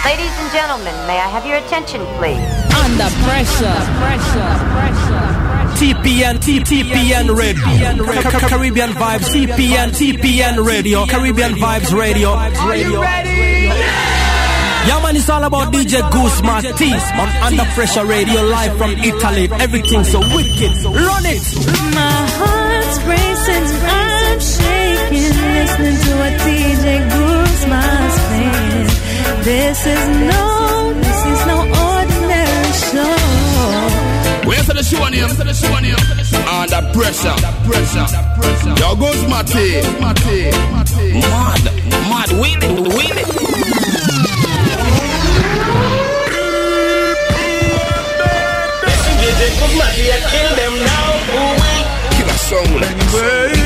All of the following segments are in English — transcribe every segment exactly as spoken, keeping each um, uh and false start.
Ladies and gentlemen, may I have your attention, please? Under pressure, pressure, pressure. T P N, T P N Radio, Caribbean Vibes, T P N, T P N Radio, Caribbean Vibes Radio. Are you ready? Yeah, man, it's all about D J Goose Martis on Under Pressure Radio, live from Italy. Everything so wicked. Run it! My heart's racing, I'm shaking, listening to what D J Goose Martis playing. This is no, this is no ordinary show. Where's the show on him? Where's the show on him? Under pressure, pressure, pressure. Yo, Goose Martis, Martis, mad, mad, win it, win it. Kill them now, kill a song anyway.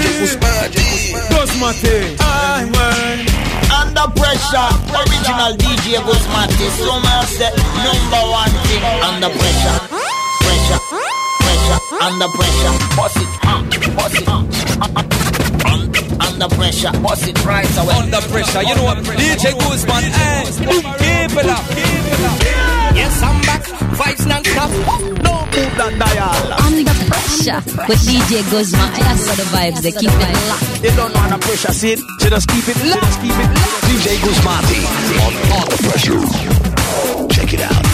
Under pressure, original D J Guzmati. So much the number one thing. Under pressure, pressure, pressure. Under pressure, boss it, huh, boss it, huh. Under pressure, boss it right away. Under pressure, you know what? D J Guzman, hey, keep it up, keep it up. Yes, I'm back, vibes non-stop. No move that dial. Under pressure with D J Guzman. That's how the vibes, they keep it locked. You don't know under pressure, see it? So just keep it locked, just keep it locked. D J Guzmati on Under Pressure. Check it out.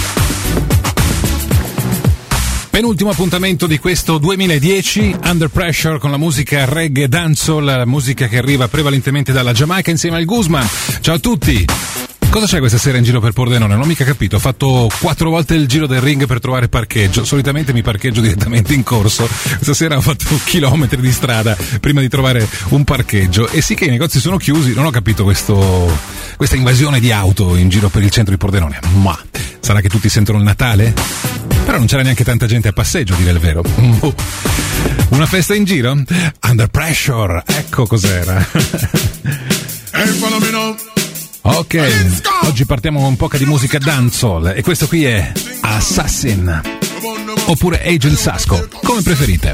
Penultimo appuntamento di questo duemiladieci, Under Pressure, con la musica reggae dancehall, la musica che arriva prevalentemente dalla Giamaica insieme al Guzman. Ciao a tutti! Cosa c'è questa sera in giro per Pordenone? Non ho mica capito. Ho fatto quattro volte il giro del ring per trovare parcheggio. Solitamente mi parcheggio direttamente in corso. Questa sera ho fatto chilometri di strada prima di trovare un parcheggio. E sì che i negozi sono chiusi. Non ho capito questo, questa invasione di auto in giro per il centro di Pordenone. Ma sarà che tutti sentono il Natale? Però non c'era neanche tanta gente a passeggio, a dire il vero. Una festa in giro? Under Pressure. Ecco cos'era. Hey, follow me now. Ok, oggi partiamo con un po' di musica dancehall e questo qui è Assassin oppure Agent Sasco, come preferite.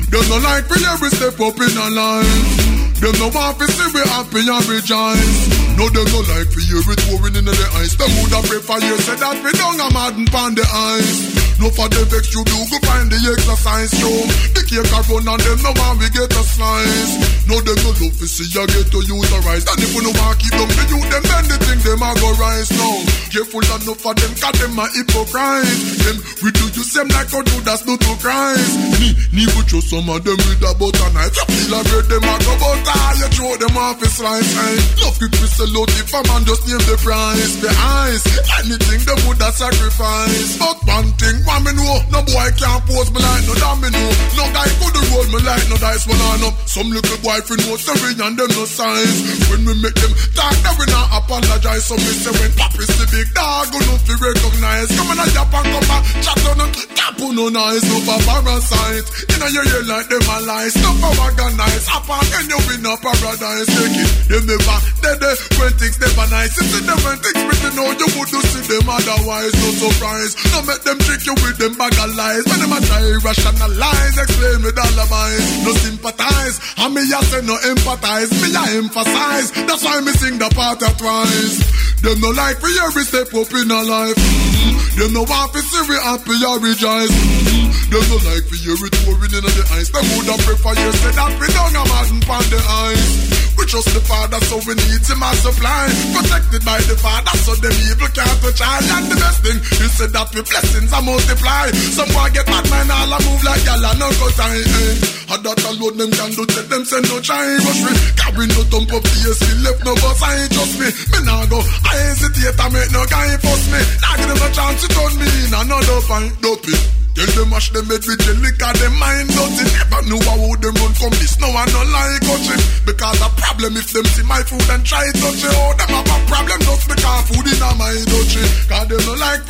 Them no want to see we happy and rejoice. No, them no like for you with pouring in the ice. Them woulda prefer you say that we don't a madden pon the ice. No for the vex you do go find the exercise show. The cake a run and them no want we get a slice. No, them no love to see you get to use the rice. And if you no want keep them to you, them then they think them a go rise now. Careful enough for them, cause them a hypocrite. Them we do you same like how do that's not to Christ. Me, me would show some of them with a butter knife. You feel a bread them a go butter. You throw them off his slice, hey. Love quick whistle out if a man just name the price. The eyes, anything them would have sacrifice. But one thing, one me know, no boy can't pose me like no domino. No guy could roll me like no dice when I know. Some little boy fi know sorry and them no size. When we make them talk, then we not apologize. So me say when Papi see big dog, go no fi recognize. Come on a yap and come back, chat on and tap on no nice. No for parasite, you know you hear like them a lies. No for organize, up and then you win. No paradise, take it. Them never dead when things never nice. If they never things pretty, know you would do see them otherwise. No surprise. No make them trick you with them bag of lies. When them a try rationalize, explain with alibis. No sympathize. And me a say no empathize. Me a emphasize. That's why me sing the part of twice. Them no like for every step up in a life. Mm-hmm. Them no want to see we happy or rejoice. Mm-hmm. Them no like for every touring in the ice. Them would have prefer you say that we don't a madden pan the eyes. We trust the Father, so we need him as supply. Protected by the Father, so them evil can't touch I. And the best thing is said that we blessings are multiply. Some boy get mad man, all a move like y'all no go time. Eh. And that alone them can do, tell them send no try. Rush me, carry no thump up the S P, left no bus, I ain't trust me. Me nah go, I hesitate, I make no guy fuss me. Nah give them a chance to turn me in another fight, dopey. Tell them mash them head with jelly, cause them mind dirty. Never knew how them run from this, no one no like touching. Because a problem if them see my food and try touch it. Oh, them have a problem just because food in a my touchy. Cause them no like for every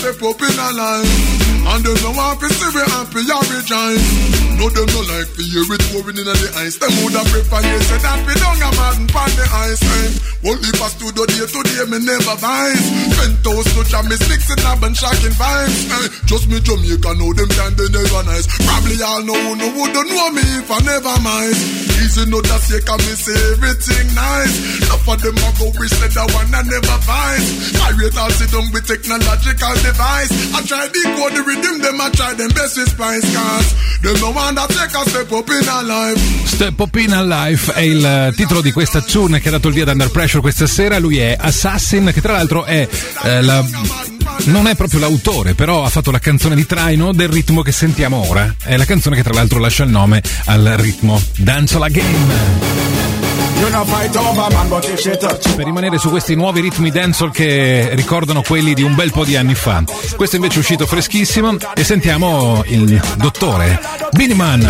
step up in a line. And them no want to see me happy or rejoice. No, them no like to hear it pouring in the ice. Them woulda prefer you say that we don't have madden pan the ice. Eh? Only for studio day to day, me never vice. Penthouse to jam me sticks and have been shocking vibes. Eh? Just me Jamaica know them time they never nice. Probably all know who no would don't know me if I never mind. Easy no that say can me say everything nice. Enough of them a go wish that the one I never vice. I rate all sit down with technological device. I try decode the rhythm, them I try them best with spice. Cause them no one that take a step up in a life. Step Up in a Life è il titolo di questa tune che ha dato il via ad Under Pressure questa sera. Lui è Assassin, che tra l'altro è eh, la... non è proprio l'autore, però ha fatto la canzone di traino del ritmo che sentiamo ora. È la canzone che tra l'altro lascia il nome al ritmo Dancehall Again. Per rimanere su questi nuovi ritmi dancehall che ricordano quelli di un bel po' di anni fa, questo invece è uscito freschissimo e sentiamo il dottore Beenie Man.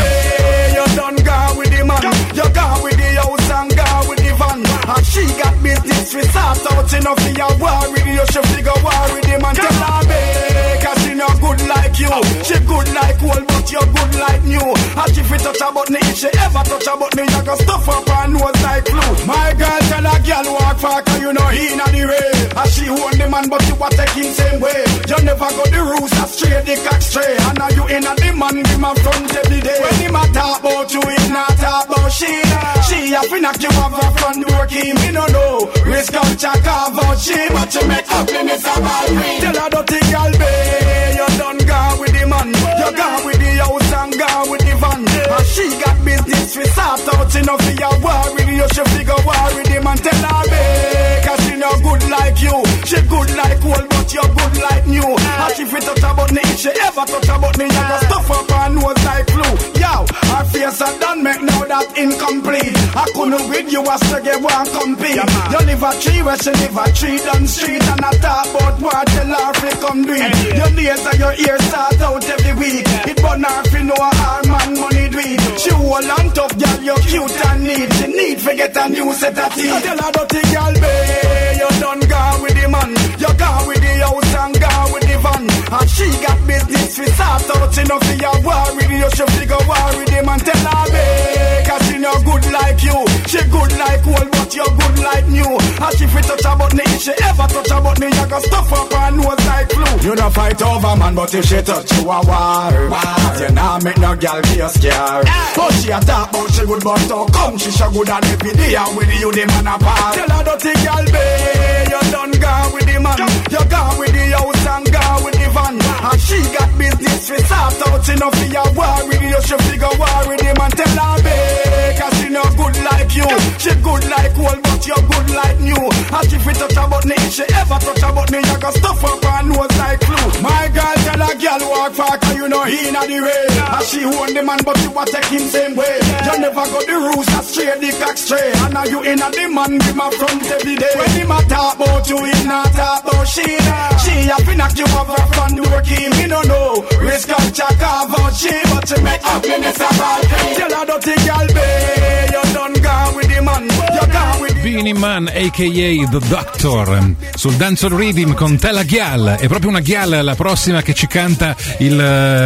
And she got business with start out enough for your war with you. She figure war with him and tell her babe, cause she not good like you. She good like old but you're good like new. And if you touch a button, if she ever touch a button, you can stuff up her nose like flu. My girl tell a girl walk far cause you know he not the way. And she own the man but you are taking same way. You never got the rules that straight the cock straight. And now you in a the man give my front every day. When him a talk about you, he not talk about she. She have to knock you off her front door. Me no know, risk out your carve out she, but you make happiness about me. Tell her dirty girl, babe, you done gone with the man. You gone with the house and gone with the van. And she got business with sort out enough for your war with you. She figure war with him and tell her, babe, cause she no good like you. She good like old, but you're good like new. And if you touch a button, if she ever touch a button, you can stuff up her nose like flu. Yo, her face a done make now that incomplete. I couldn't with you as to get one compete. Yeah, you live a tree where she live a tree down street. And I talk about what tell her fi come do it. Hey, your nails and your ears start out every week. Yeah. It burn her fi know her man money do it. She hold on tough girl, you cute and neat. She need to get a new set of teeth. Tell her dirty girl, babe, you done gone with the man. You gone with the house and gone with the van. And she got business fi sort out enough for your war with you. She figure war with him and tell her, babe, cause she no good like you. She good like old but you're good like new. And if we touch a button, if she ever touch a button, you can stuff up her nose like flu. You don't fight over man, but if she touch you a war, war. You nah make no girl be a scare. But she a talk about she good but don't come. She so good and every day and with you the man apart. Tell her dirty girl, babe, you done gone with the man. You gone with the house and gone with the van. And she got business with sort out enough for your war with you. She figure war with him and tell her, babe, cause she no good like you. She good like old but you're good like new. And if we touch a button, if she ever touch a button, you can stuff up her nose like flu. My girl tell a girl walk far cause you know he not the way. And she own the man but you a take him same way. You never got the rules that straight the cock straight. And now you in a the man give my front every day. When him a talk about you, he not talk about she. She a fi knock you off her front door key. Me no know, risk out your carve out she. But you make happiness about me. Tell her dirty girl, babe, you done gone with the man. You gone with the Beenie Man a k a. The Doctor sul Dancehall Rhythm con Tella Ghial. È proprio una Ghial la prossima che ci canta il...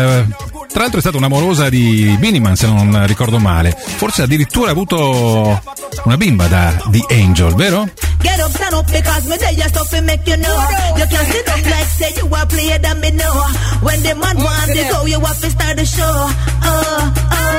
Tra l'altro è stata un'amorosa di Beenie Man, se non ricordo male. Forse addirittura ha avuto una bimba da The Angel, vero? Get up, stand up, because me tell you stuff and make you know. You can't sit up like say you are player than me know. When the man wants to go, you have to start the show. Oh,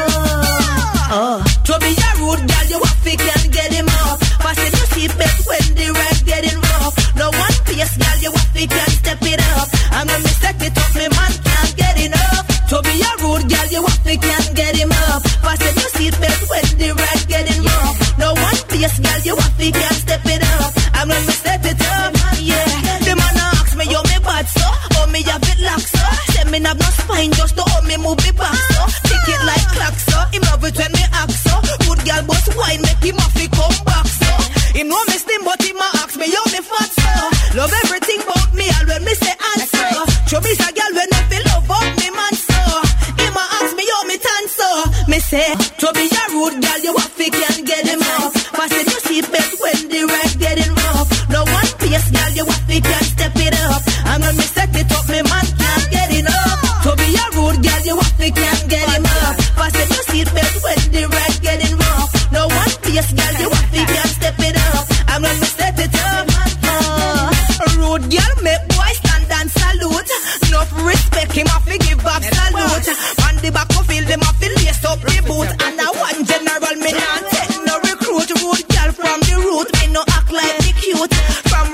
oh, oh. To be a rude girl, you have to can't get him off. Fasten your seatbelt when the ride getting rough. No one piece, girl, you have to can't step it up. And when me step it up, me man can't get enough. To be a rude girl, you have to can't get him up. Fasten your seatbelt when the ride getting rough. No one piece, girl, you have to can't step it up. And when me step it up, yeah. The man asks me, yo, me bad so, oh me have it locked so. Say me have no spine just to hold me move it back so. Tick it like clock so, him love it when me act so. Good girl boss wine make him off he come back so. Him know me slim but him a ask me, yo, me fat so. Love everything about me all when me say answer. Show me a girl when I feel love up me man so. Him a ask me, yo, me tan so. Me say, to be a rude girl you have to can't get him off. Fasten your seatbelt when the ride getting rough. No one piece girl you have to can't step it up. And when me set it up me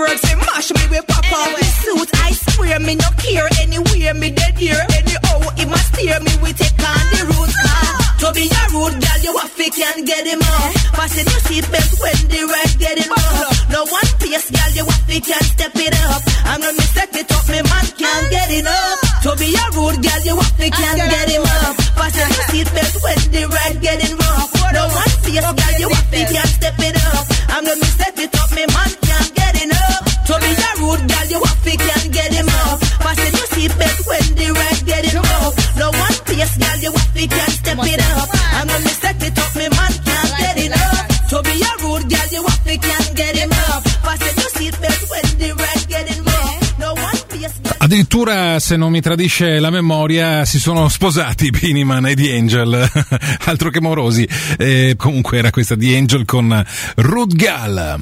words, say mash me with pop off the suit. I swear me no care anywhere, me dead here. Anyhow, it must steer me, we take on the route. To be a rude girl, you have to can get him off. Fasten your seatbelt when the ride getting rough. No one piece, girl, you have to can step it up. I'm gonna step it up, me man can't get enough. To be a rude girl, you have to can get him up. Fasten your seatbelt when the ride getting rough. No one piece, girl, you have to can step it up. I'm gonna step it up, me man can't get enough. To be a rude girl, you have to can get him up. Fasten your seatbelt when the ride getting rough. No one piece, girl, you have to can step it up. I'm gonna step it up, me man can't get enough. To be a rude girl, you have to can get him up. Fasten your seatbelt when the ride getting rough. No one piece. Addirittura, se non mi tradisce la memoria, si sono sposati Beenie e The Angel, altro che morosi. E comunque era questa The Angel con Rude Gal.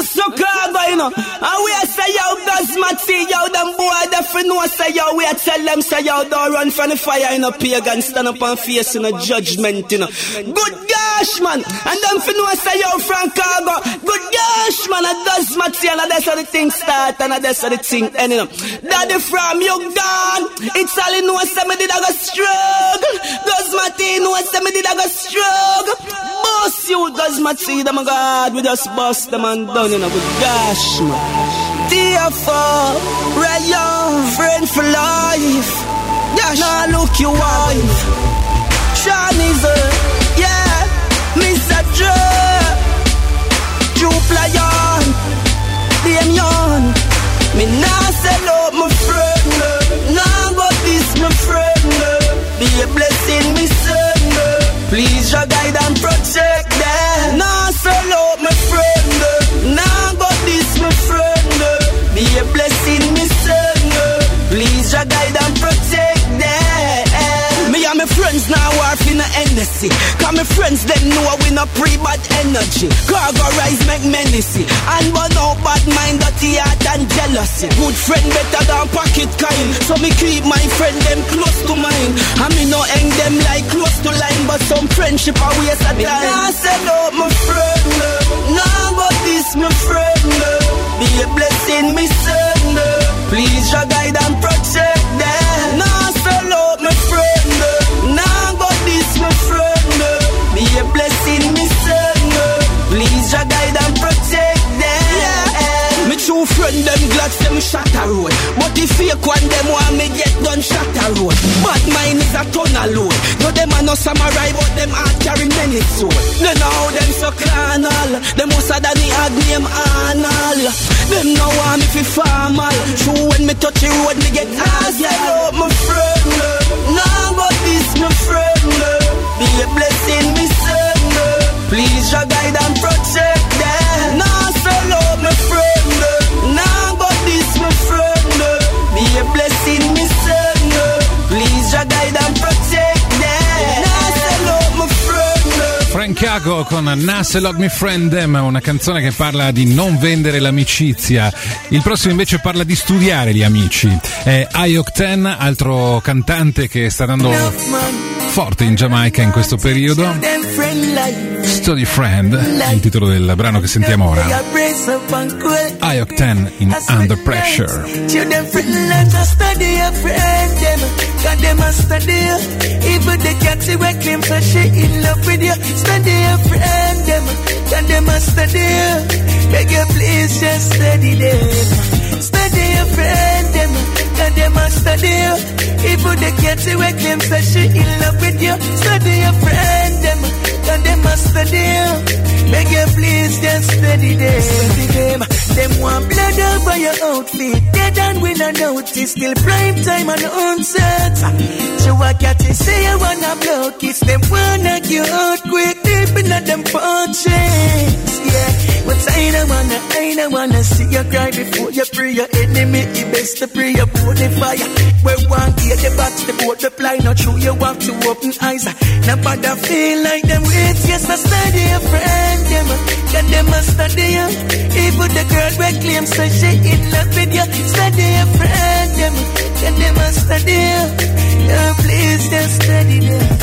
Good gosh, man. And them for no say yo Frank Cargo. Good gosh, man. And that's material. And that's how the thing start. And that's how the thing end. Daddy from you gone. It's all in no say me did I go struggle. Does Matty no say me did I go struggle. Boss you does Matty them God. We just bust them and done, you know. Good gosh, man. T F O, Rayon, friend for life. Gosh, now look your wife. Sean is a, yeah, Mister Dre, Jupe Lion, Damian. Me nah sell out my friend, nah but this my friend. Be a blessing, me son. Please your guide and protect them. Nah sell out my friend, nah but this my friend. Be a blessing, me son. Please your guide and protect them. Me and my friends now are in a Hennessy. Cause my friends them know we no pre-bad energy. Cargo rise make menacey. And burn out bad mind, dirty heart and jealousy. Good friend better than pocket kind. So me keep my friend them close to mine. And me no hang them like close to line. But some friendship are waste of time. Me nah sell out my friend. Nah but this my friend. Be a blessing me son. Please your guide and protect them. Nah sell out my friend. Nah but this my friend. Be a blessing me son. Please your guide and protect them. Yeah. Me true friend them glad say me shot a road. But the fake one them want me get done shot a road. But mine is a ton of load. No them are no samurai but them heart carry many sword. They know how them so carnal. Them most of the hard name Arnold. Them no want me fi formal. True when me touch the road me get hard. Yeah, my friend. Nah but this my friend. Be a blessing me son. Please your guide and protect them. Nah sell out my friend. Nah but this my friend. Be a blessing me son. Please your guide and protect them. Nah sell out my friend. Francago con Nasselog Me Friend Them, una canzone che parla di non vendere l'amicizia. Il prossimo invece parla di studiare gli amici. È I Octane, altro cantante che sta dando forte in Giamaica in questo periodo. Study Friend, il titolo del brano che sentiamo ora. I Octane in Under Pressure. Even the cat see what claims that she in love with you. Study your friend them, can them a study. Beg you please just study them. Study your friend them, can them a study. Even the cat see what claims that she in love with you. Study your friend them, can them a study. Beg you please just study them. Study them. Them want blood over your outfit. Dead and we not notice. Still prime time and onset. So I got to say I wanna block it. Them wanna get out quick. Deep in them punches. Yeah. But I don't wanna, I don't wanna see you cry before you pray. Your enemy, the best to pray. You put the fire. Where one gear the box, the boat reply. Not true, you want to open eyes. Nobody feel like them wait. Yes, I study your friend. Them, can them a study you. Even the girl where claims that she in love with you. Study your friend. Them, can them a study you. Yeah, please just study them.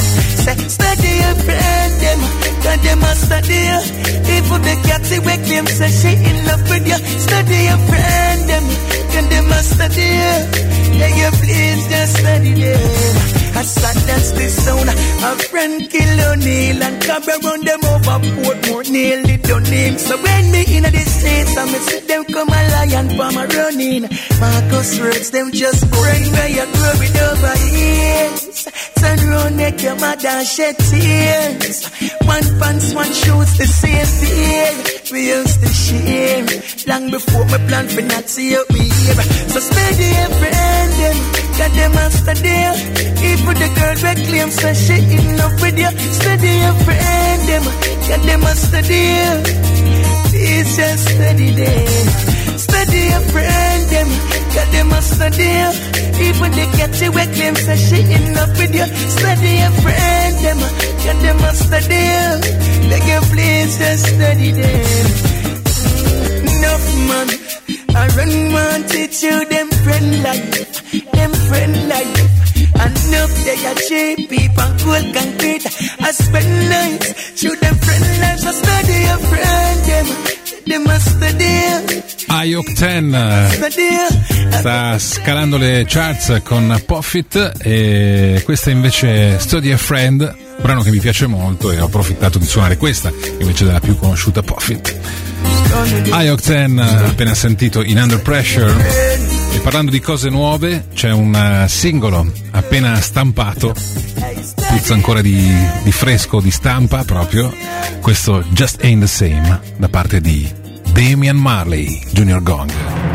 say, study your friend them, cause them a study you. Even the cat we claim say she in love with you. Study your friend them, cause them a study you. Yeah, you please just study them. I sat that's the sound. A friend kill O'Neal and come around them over Portmore, nearly done him. So when me in the streets, I me see them come a lion from a running. Marcus words them just bring where you grow it over years. Turn round, make your mother shed tears. One pants, one shoes, the same pair. We used to share long before my plan for not see you here. So study your friend them, got them a study. Even the girl that claims that she in love with you, study your friend them, got them a study. Please just study them. Study your friend them, got them a study. Even the cat that claims that she in love with you, study your friend them, got them a study. Beg you please just study them. Enough man, I run one teach you them friend life, them friend life. And up there, cheap people and cool concrete. I spend nights through them friend lives. I study a friend, them, them must study. I Octane sta scalando le charts con Puffit e questa invece Study a Friend, brano che mi piace molto e ho approfittato di suonare questa invece della più conosciuta Puffit. I Octane appena sentito in Under Pressure. E parlando di cose nuove, c'è un singolo appena stampato, puzza ancora di, di fresco, di stampa proprio, questo Just Ain't the Same da parte di Damian Marley, Junior Gong.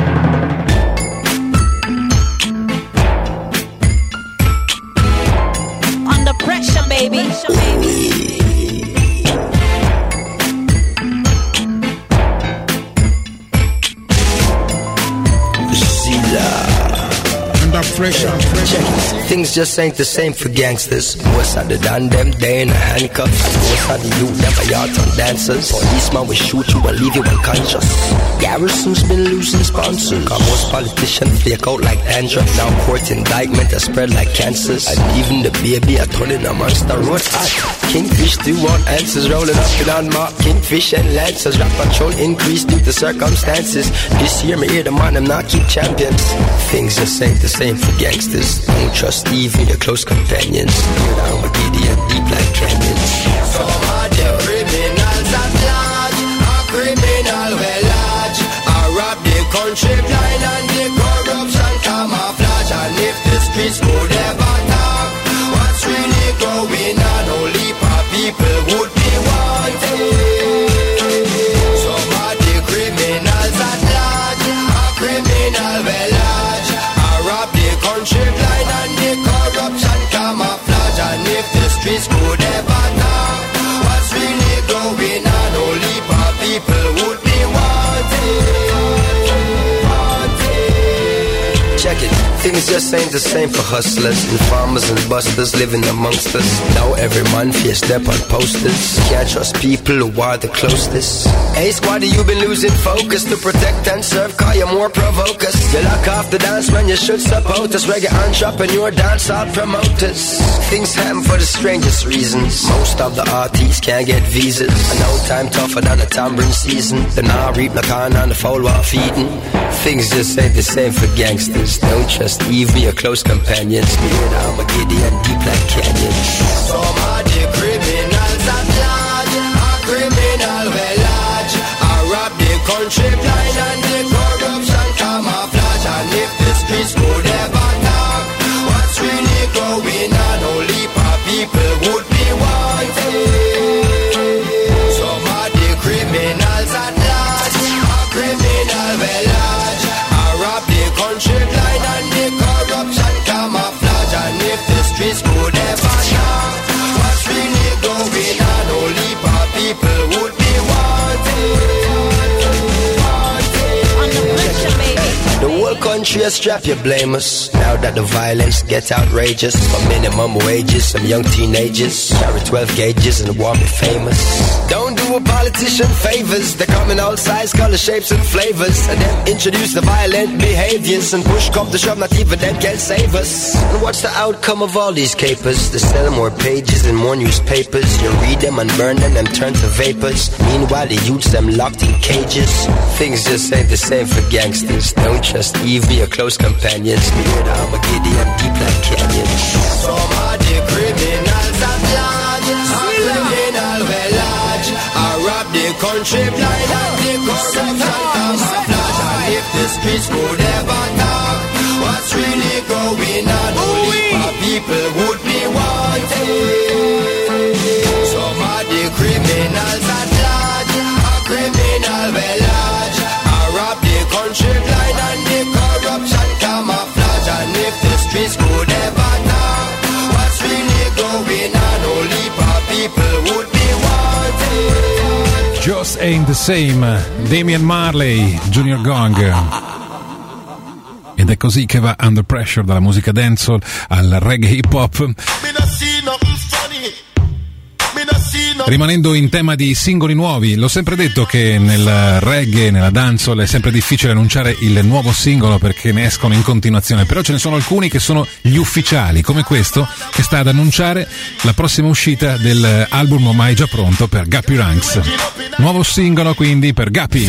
Under pressure, baby. Pressure, pressure. Things just ain't the same for gangsters. What's out the done them, they in a handcuff. What's out the youth, never yard on dancers. Policeman will shoot you and leave you unconscious. Garrison's been losing sponsors. Got most politicians flake out like dandruff. Now court indictment has spread like cancers. And even the baby are turning amongst the road hot. Kingfish do want answers, rolling up in unmarked Kingfish and Lancers. Rap patrol increase due to circumstances. This year me hear the man, I'm not keep champions. Things just ain't the same for gangsters. Don't trust even your close companions. You're down with Gideon deep like canyons. Some of the criminals at large, a criminal well large. I rob the country blind and the corruption camouflage. And if the streets could ever talk, what's really going on? Only for people would be wanted. Some of the criminals at large, a criminal well large. Country blind and the corruption camouflage. And if the streets could ever talk, what's really going on? Only for people would be wanted. wanted. Check it. Things just ain't the same for hustlers and farmers and busters living amongst us. Now every man fears step on posters. Can't trust people who are the closest. Hey squaddy, you been losing focus to protect and serve, call you more provokers. You lock off the dance when you should support us. Reggae entrepreneur, dancehall promoters. Things happen for the strangest reasons. Most of the artists can't get visas. And no time tougher than a tambourine season. The nah reap no corn on the foul while feeding. Things just ain't the same for gangsters. Don't trust even your close companions. Near down Gideon deep like canyons. Some of the criminals at large, a criminal well large. I rob the country blind and the corruption camouflage. And if the streets could ever talk, what's really going on? Only for people would be wanted. Some of the criminals at large, a criminal well large. I rob the country blind and the corruption camouflage. And if the streets could ever talk, what's really going on? Only for people would be wanted. wanted. whole country a strap, you blame us. Now that the violence gets outrageous, for minimum wages, some young teenagers carry twelve gauges and want me famous. Don't do a politician favors. They come in all size, color, shapes and flavors, and then introduce the violent behaviors, and push come to shove, not even them can save us. And what's the outcome of all these capers? They sell more pages and more newspapers. You read them and burn them, them turn to vapors. Meanwhile the youths them locked in cages. Things just ain't the same for gangsters. Don't trust Evie, your close companions. Weird Armageddon, deep like canyons. Some of the criminals at large, a criminal well large, I rob the country blind and the corruption camouflage. And if the streets could ever talk, what's really going on? Only for people would be wanted. Some of the criminals at large, a criminal well large, I rob the country blind and the corruption camouflage. And if the streets could ever talk, what's really going on? Only for people would be wanted. Just Ain't the Same, Damian Marley, Junior Gong. Ed è così che va Under Pressure, dalla musica dancehall al reggae hip hop. Rimanendo in tema di singoli nuovi, l'ho sempre detto che nel reggae, nella dancehall è sempre difficile annunciare il nuovo singolo perché ne escono in continuazione, però ce ne sono alcuni che sono gli ufficiali, come questo che sta ad annunciare la prossima uscita dell'album ormai già pronto per Guppy Ranks. Nuovo singolo quindi per Guppy.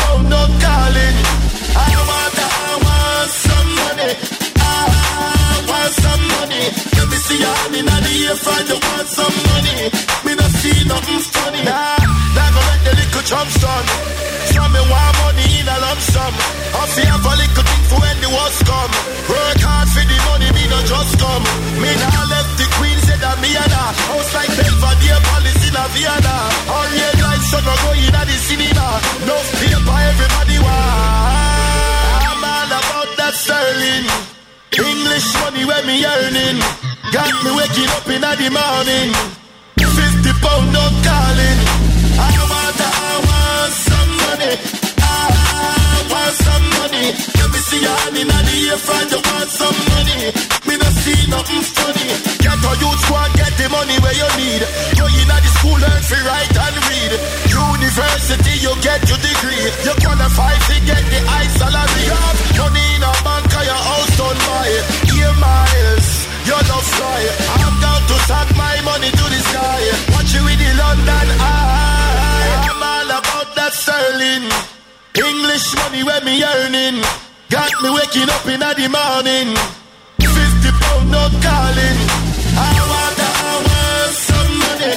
See nothing funny. Nah, that go make the little chump stun. Some me want money in a lump sum. I feel have a little thing for when the worst come. Work hard for the money, me not just come. Me nah left the queen, said that me and her. House like Belvedere Palace in a Vienna. All red lights, so no go in a the cinema. No paper, everybody want. I'm all about that sterling. English money when me earning. Got me waking up in the morning. Fifty pound no calling. I want, I want some money. I want some money. Let me see your hand in the ear front. You want some money? Me not see nothing funny. Get a youth squad, get the money where you need. Go in at the school, learn to write and read. University, you get your degree. You qualify to get the high salary. Up money in a bank, your house done by. Year miles. You love fly. I'm down to tag my money to the sky. Watch you with the London eye. I'm all about that sterling. English money when me earning. Got me waking up in the morning. Fifty pound no calling. I want, I want some money.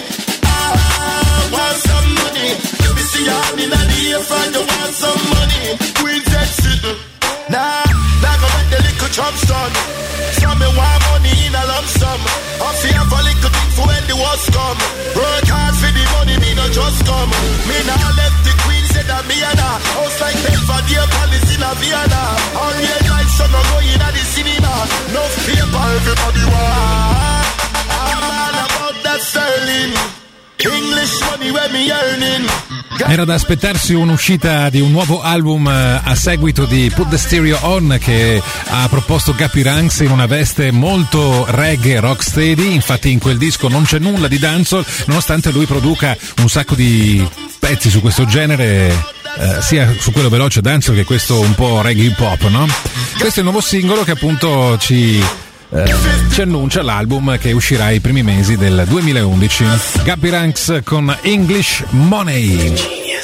I want some money. Let me see your hand in the ear front. You want some money? Queen's Head sitting. Nah, that go make the little chump stun. Some me want money in a lump sum. I feel have a little thing for when the worst come. Work hard for the money, me not just come. Me nah left the queen, said that me and her. House like Belvedere Palace in a Vienna. All red lights, so no go in a the cinema. No paper, everybody want. I'm all about that sterling. English money when me earning. Era da aspettarsi un'uscita di un nuovo album a seguito di Put the Stereo On, che ha proposto Guppy Ranks in una veste molto reggae rocksteady. Infatti in quel disco non c'è nulla di dancehall, nonostante lui produca un sacco di pezzi su questo genere, eh, sia su quello veloce dancehall che questo un po' reggae hip hop, no? Questo è il nuovo singolo che appunto ci Eh, ci annuncia l'album che uscirà ai primi mesi del duemilaundici. Guppy Ranks con English Money.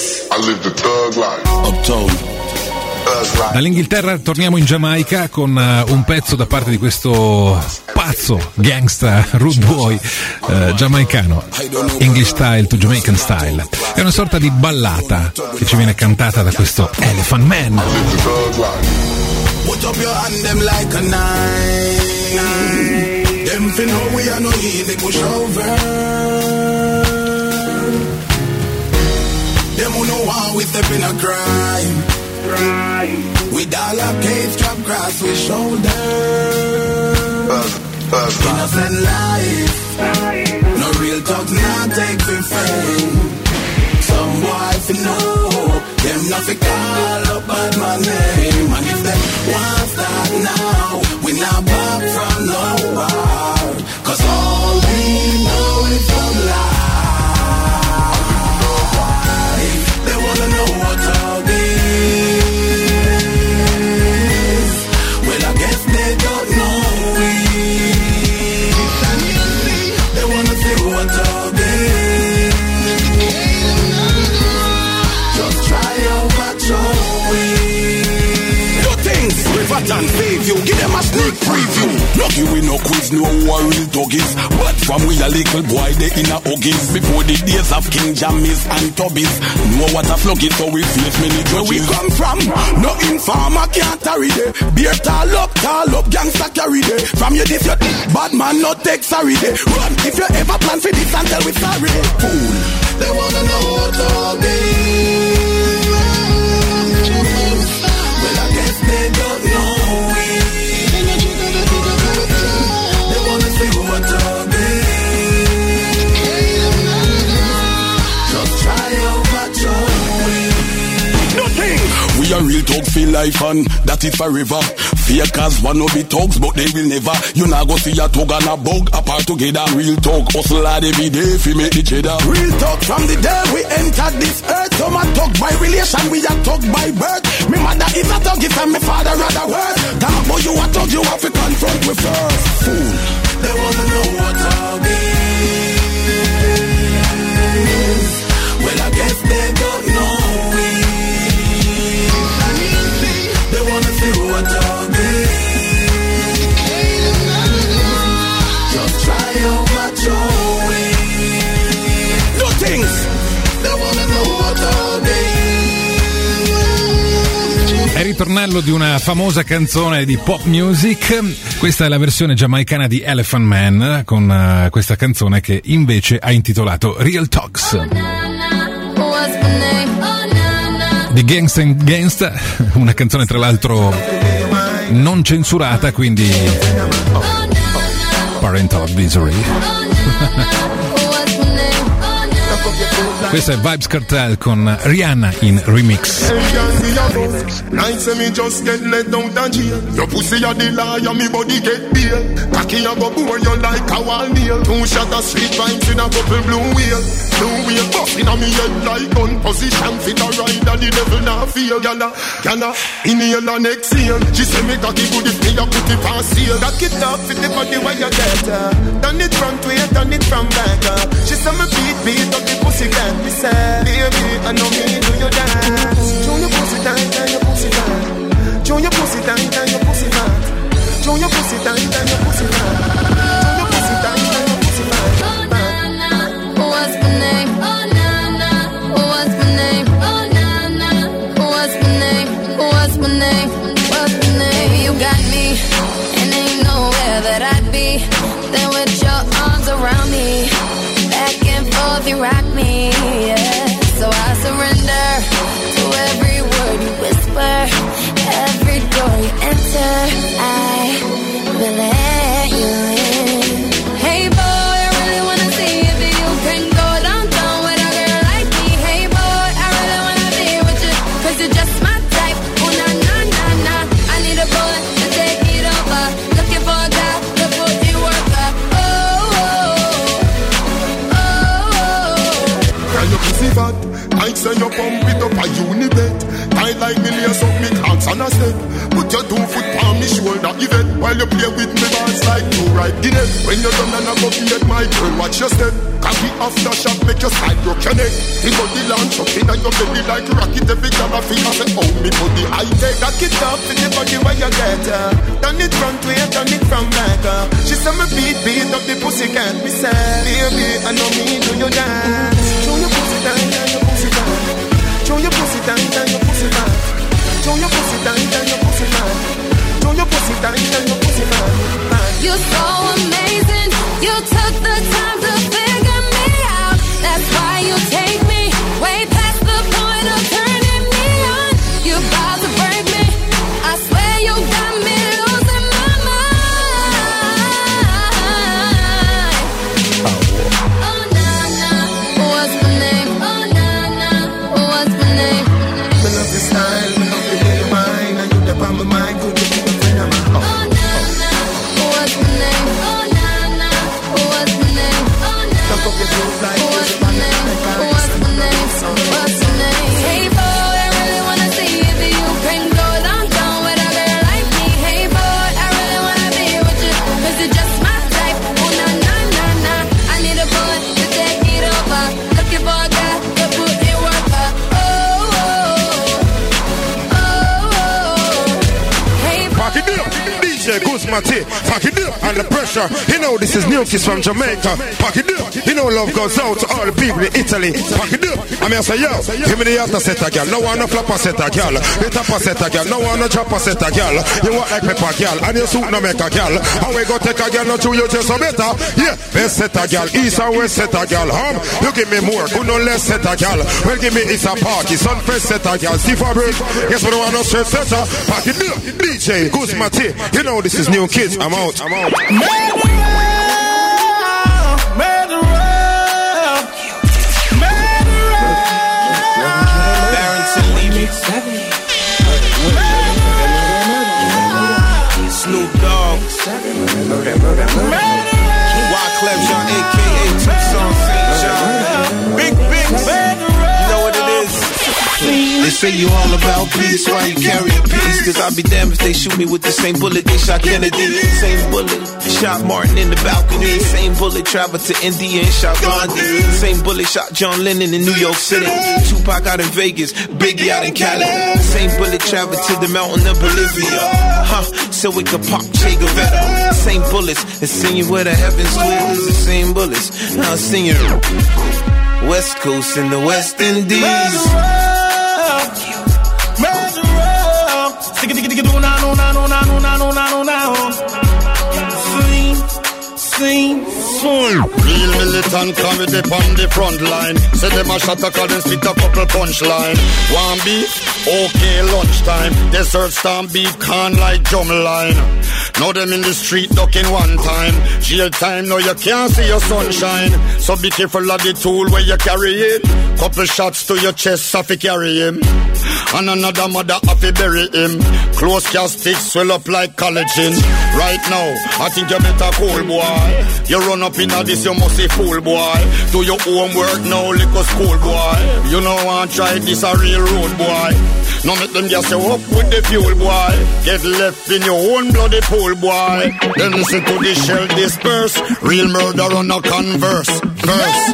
Dall'Inghilterra torniamo in Giamaica con uh, un pezzo da parte di questo pazzo gangsta rude boy uh, giamaicano, English Style to Jamaican Style. È una sorta di ballata che ci viene cantata da questo Elephant Man. Put up your hand them like a knife. Them fi know we are no easy push over. Them who know how we step in a crime. With all our cage strap across we shoulder. Innocent life. No real talk, not take for fame. Some boy fi know them not fi call up bad my name. And if them Why stop now? We not back from nowhere. Cause all we know is from life. They wanna know what all this. Well, I guess they don't know it. They wanna see what all this. Just try out what you're Do things, rivet and save you. Give them a sneak preview. Lucky we no quiz, no who are real doggies. But from we a little boy, they in a huggies. Before the days of King Jammies and Tubbies. Know what a flug it, so we face many judges. Where we come from, no informer can't carry day. Beer tall up, tall up, gangsta carry day. From you this, you bad man not take sorry day. Run if you ever plan for this and tell we sorry. Fool, they wanna know what all this. Well, I guess they don't know it. They wanna see what all this. Just try out what you're nothing. We are real talk feel life and that is forever. Fakers wanna be thugs but they will never. You not go see a thug and a bug apart together. Real talk hustle hard every day fi make the cheddar. Real talk from the day we entered this earth. Some a thug by relation, we a thug by birth. Me mother is a thug, if and me father rather worse. Talk but you a thug, you have to confront with first. Fool, they wanna know what all this. Well, I guess they don't know it. They wanna see what all this. Just try out what you're with. Do things. They wanna know what all this. È il ritornello di una famosa canzone di pop music. Questa è la versione giamaicana di Elephant Man con uh, questa canzone che invece ha intitolato Real Talks. Di Gangsta and Gangsta, una canzone tra l'altro non censurata, quindi oh, parental advisory. Questa è Vybz Kartel con Rihanna in remix. Nice me just get let down the jail. Your pussy a the liar, me body get bail. Cocky a go bore you like a wall nail. Two shot of sweet vibes in a couple blue wheel. Blue wheel busting on me head like gun position. Fit a rider, the devil now feel. Gala, gala, inhale and exhale. She say me cocky good if me a put it on sale. Cock it up, fit the body where you get her. Done it front way, done it from back. She say me beat, beat up the pussy cat. Me say, baby, I know me do you dance. Show your pussy tight and your pussy fat. Show your pussy tight and your pussy fat. Show your pussy tight and your pussy fat. Show your pussy tight and your pussy fat. Oh na na, what's my name? Oh na na, what's my name? Oh na na, what's my name? What's my name? What's my name? You got me, and ain't nowhere that I'd be. Then with your arms around me, back and forth you rock me, yeah. So I surrender to every word you whisper, every door you enter, I will let you in. Hey boy, I really wanna see if you can go downtown with a girl like me. Hey boy, I really wanna be with you, cause you're just my type. Oh na na na na, I need a boy to take it over. Looking for a guy to put the work up. Oh, oh, oh, oh. Can you pussy fat? I say you pump it up a unibet. I like me lace up me clocks and a step. Put your two foot on me shoulder event. While you play with me balls like two right guineas. When you're done and I go get my girl, watch your step. Copy after shot, make your side broke your neck. Think of the launch up in your belly like rocket. Every time I feel I say, oh me body I take. Cock it up to the body where you get her. Done it front way, done it from back. uh. She say me beat, beat up the pussy cat. Me say, baby, I know me do you dance. Show your pussy down and your pussy down. Show your pussy tight and your pussy fat. Show your pussy tight and your pussy fat. Show your pussy tight and your pussy fat. You're so amazing. You took the time to figure me out. That's why you take me way past the point of turning me on. You're about to break me. I swear you got me losing my mind. Oh na na, what's my name? Oh na na, what's my name? Me love your style, me love the way you whine, and you dip on my mind. J Guzman T. Pack it up under pressure. You know this is New Kids from Jamaica. Pack it up. You know love goes out to all the people in Italy. Pack it up. I mean I say yo, give me the outer set a girl. No one no flapper set a girl. The topper set a girl. No one no chopper set a girl. You walk like pepper girl. And your suit no make a girl. How we go take a girl no chew you just so better. Yeah, best set a girl. East and west set a girl. Hum, you give me more. Good no less set a girl. Well give me it's a party. Sunfest set a girl. See for break. Guess what I want no straight setter. Pack it up. D J Guzman T. You know this is New Kids. I'm out. I'm out. Snoop Dogg, Wyclef Jean, A K A Tucson Saint John, Big Big, you know what it is. They say you all about peace, why you carry a piece? Cause I'll be damned if they shoot me with the same bullet they shot Kennedy. Same bullet, shot Martin in the balcony. Same bullet traveled to India and shot Gandhi. Same bullet shot John Lennon in New York City. Tupac out in Vegas, Biggie out in Cali. Same bullet traveled to the mountain of Bolivia, huh, so we could pop Che Guevara. Same bullets that send you where the heavens live. The same bullets, now I sing you West Coast in the West Indies. Real militant comedy on the front line. Say them a shot a call and spit a couple punchline. One beef, okay lunchtime. Dessert stand beef can like drumline. Now them in the street ducking one time. Jail time now you can't see your sunshine. So be careful of the tool where you carry it. Couple shots to your chest so fi carry him. And another mother have to bury him. Close casket swell up like collagen. Right now, I think you better cool boy. You run up in this, you must say fool boy. Do your homework now, little school boy. You know I try this a real road boy. Now make them just you up with the fuel boy. Get left in your own bloody pool boy. Then listen to the shell disperse. Real murder on a converse. Verse.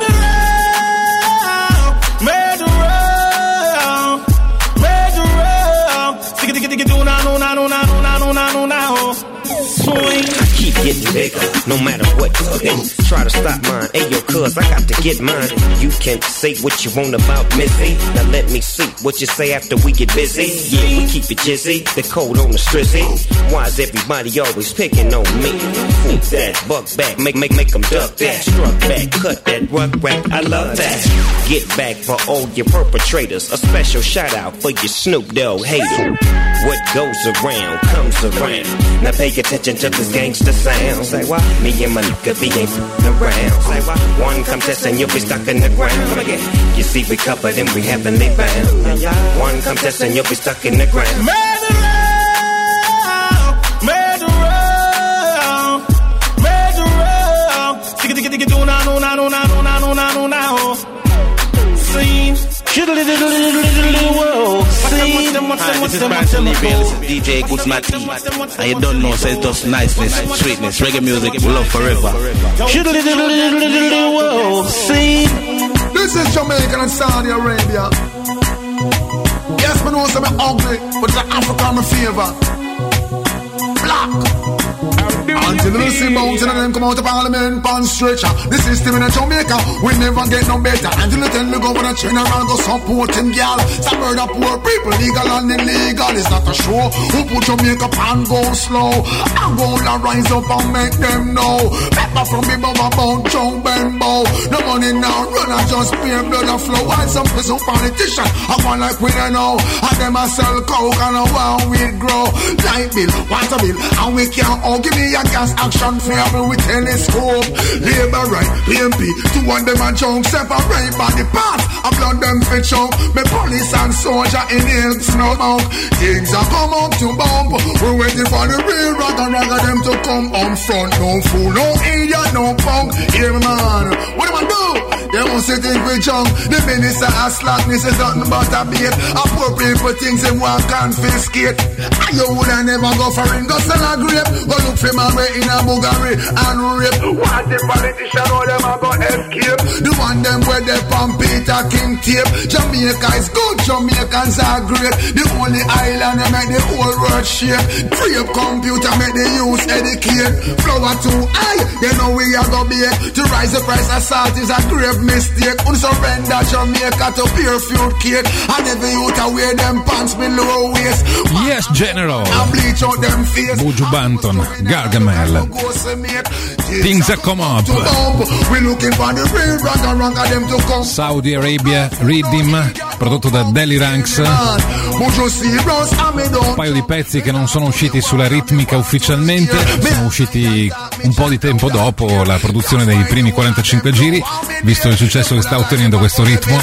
I keep getting bigger, no matter what. Okay, try to stop mine. Hey, yo, cuz, I got to get mine. You can say what you want about Missy. Now let me see what you say after we get busy. Yeah, we keep it jizzy, the code on the strizzy. Why is everybody always picking on me? Fool that, buck back, make, make, make them duck that. Struck back, cut that, ruck rack, I love that. Get back for all your perpetrators. A special shout out for your Snoop Dogg haters. What goes around, comes around. Now pay attention to this gangster sound. Say why? Me and my nigga, we ain't f***ing around. Say why? One contest and you'll be stuck in the ground. Again, you see we covered and we heavenly bound. One contest and you'll be stuck in the ground. Made around, made around, made around. Digga digga digga do na no na no na no na no na no na. Seen. Shiddly diddly diddly diddly whoa. See, Hi, this is Brian Salibian, this is D J Guzman T. And you don't know, so it's just niceness, sweetness, reggae music, we love forever. Shiddly diddly diddly diddly whoa. See. This is Jamaican and Saudi Arabia. Yes, me know some me ugly, but it's Africa my favor. Black. Until the see mountain and them come out of Parliament pan stretcher. The system in Jamaica we never get no better. Until the tell the governor general go support him, girl. Some murder poor people, legal and illegal. It's not a show. Who put Jamaica pan go slow? I'm gonna rise up and make them know. Pepper from me mama bound John Benbow. No money now, run and just pay blood and flow. While some some politician I want like we don't know. And them a sell coke and a wow we grow. Light bill, water bill, and we can't all give me a gas action favor with telescope. Labor right, P M P, two of them a junk separate body parts. I blood them fit chunk. Me police and soldier in the snow smoke. Things are come up to bump. We're waiting for the real ragga ragga them to come on front. No fool, no idiot, no punk. Hear me man, what do I do? They must think we junk. The minister has slackness is nothing but a bait. A poor people things they want confiscate. And you woulda never go for it. Go sell a grape. Go look for man way in a Bulgari and rape. What the politician all them a go escape? The one them where they pump Peter King tape. Jamaica is good, Jamaicans are great. The only island that make the whole world shake. Free up computer make the youth educate. Flour too high, they know we are go bake. To rise the price of salt is a grave mistake. Un surrender Jamaica to pure food cake. And every youth wear them pants below waist. Yes, General. And bleach out them face. Buju Banton, Gargamel. Things that come up. We looking for the real ranka ranka them to come. Saudi Arabia, Riddim, prodotto da Deli Ranks. Un paio di pezzi che non sono usciti sulla ritmica ufficialmente, sono usciti un po' di tempo dopo la produzione dei primi quarantacinque giri, visto il successo che sta ottenendo questo ritmo.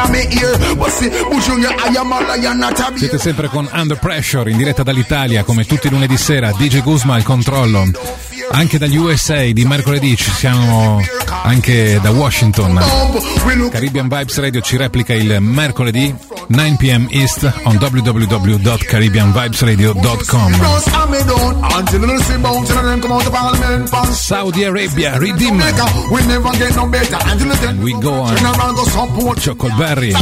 Siete sempre con Under Pressure in diretta dall'Italia, come tutti i lunedì sera. D J Guzma al controllo. Anche dagli U S A di mercoledì ci siamo, anche da Washington. Caribbean Vibes Radio ci replica il mercoledì nine p m East on w w w dot caribbean vibes radio dot com. Saudi Arabia, Riddim. We go on. Chocolberry.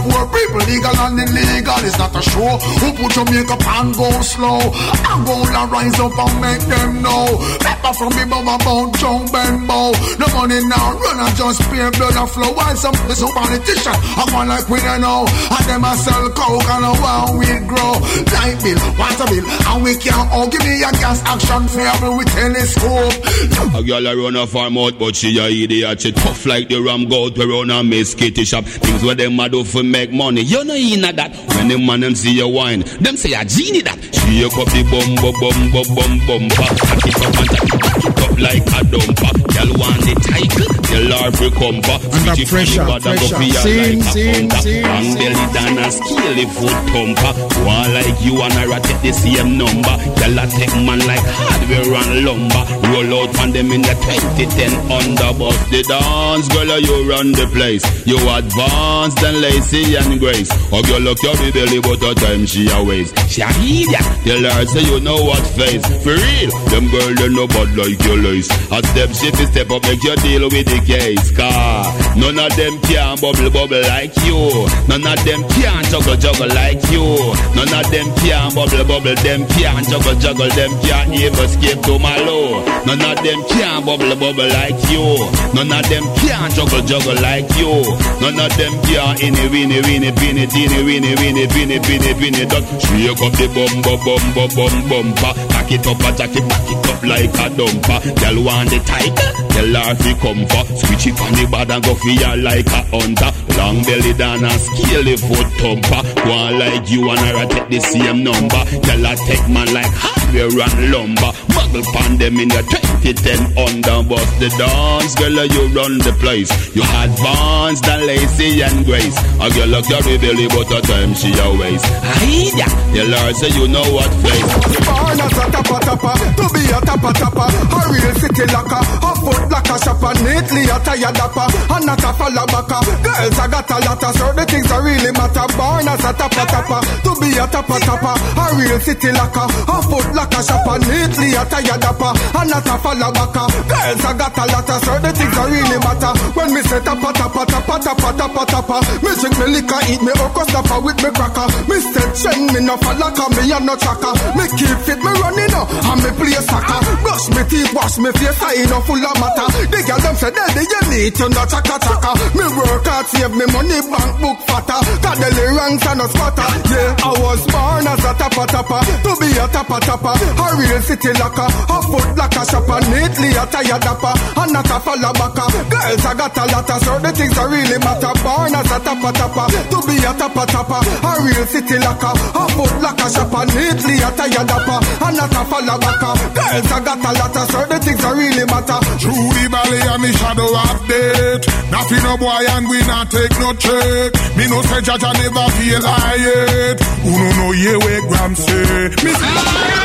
From me bum about jump and bow. No money now, run and just pay blood and flow. While some some politician, I want like we don't know. And them a sell coke and a wow we grow. Light bill, water bill, and we can't all give me a gas action fair with telescope. A girl a run a farm out, but she a idiot. She tough like the ram goat we run a miss kitty shop. Things where them a do for make money. You know in that. When them man them see you wine, them say a genie that. She a up the bum bum bum bum bum bumper. Cock it up and cock it up like a dumper. Girl want the title, tell her fi comfort. Under pressure, pressure. Sing, sing, sing. Bang belly down and scale the foot thumper. One like you and I take the same number. Girl a take man like hardware and lumber. Roll out on them in the twenty ten underbus. The dance, girl, you run the place. You advance than Lacey and Grace. Oh, girl, look your belly, but a time she a waste. She a idiot. Tell her say you know what face. For real, them girl they no bad like your lace. A step shift is step up, make you deal with the case. Car none of them can bubble bubble like you. None of them can juggle juggle like you. None of them can bubble bubble. Them can juggle juggle. Them can't even escape to my low. None of them can bubble bubble like you. None of them can juggle juggle like you. None of them can any winnie winnie winnie winnie winnie winnie winnie winnie winnie duck. Shake up the bum bum bum bum bum bumper. Back it up and jack it back it up like a dumper. Girl want the title, tell her fi comfort. Switch it on the bad and go fi her like a hunter. Long belly down and scale the foot thumper. One like you and her take the same number. Tell her take man like hardware and lumber. Muggle pan them in the twenty ten under. Bust the dance, girl you run the place. You advance than Lacey and Grace. A girl look your belly but a time she always. Aida, tell her say you know what place. Born as a tappa tappa, to be a tappa tappa. A real city locker, a foot like a shopper. Neatly a tire dapper, and not a follow backer. Girls I got a lot of so the things that really matter. Born as a tappa tappa, to be a tappa tappa. A real city locker, a foot like a shopper. Neatly a tire dapper, and not a follow backer. Girls I got a lot of so the things that really matter. When me say tappa tappa tappa tappa tappa tappa, me drink me liquor, eat me okra snapper with me cracker. Me say chain me no follow, me a no tracker. Me keep fit, me running up, and me play soccer. Brush me teeth, wash me face, I ain't no full of matter. The girl them say they they you need to no chaka chaka. Me work hard, save me money, bank book fatter. Got the ranks and no squatter. Yeah, I was born as a tappa tappa, to be a tappa tappa. A real city locker, a foot like a shopper. Neatly a tire dapper, and not a follow backer. Girls I got a lot of so the things that really matter. Born as a tappa tappa, to be a tappa tappa. A real city locker, a foot like a shopper. Neatly a tire dapper, and not a follow backer. Girls I got a lot of so the things that really matter. Through the valley and me shadow update. Nothing no boy and we not take no check. Me no say judge I never feel I yet. Who no know ye where Gram say. Me say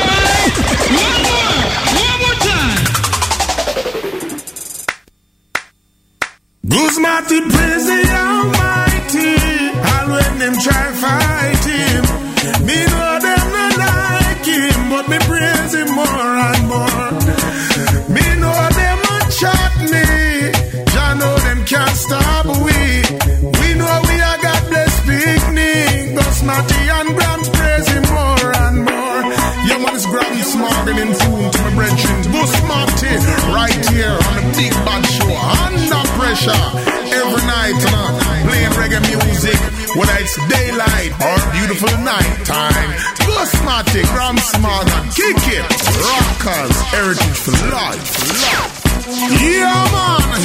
one more, one more time. Guzmati praise the Almighty, and when them try fight him, me know them not like him, but me praise him more and more. Me know them a chat me, Jah know them can't stop we. We know we are God bless picnic, Guzmati and Grams praise him more and more. Yeah, man, it's Grams Morgan in tune to my brethren. Guzmati right here on the Big Bad Show, Under Pressure, every night, uh, playing reggae music, whether it's daylight or beautiful night time. Guzmati, Grams Morgan, kick it, rockers, heritage for life, life. Yeah, man.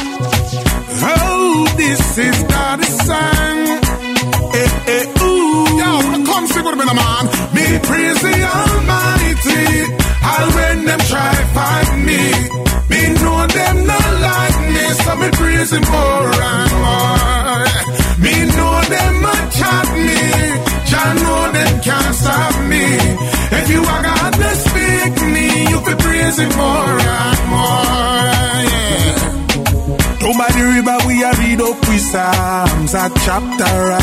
Oh, this is not a song. Eh, eh, ooh. Yo, come sing with me, man. Me praise the Almighty, and when them try fight me, me know them not like me, so me praise him more and more. Me know them a chat me, Jah know them can't stop me. If you are God, bless speak me, you can praise him more and more. Yeah. Down by the river we a read up with Psalms, a chapter a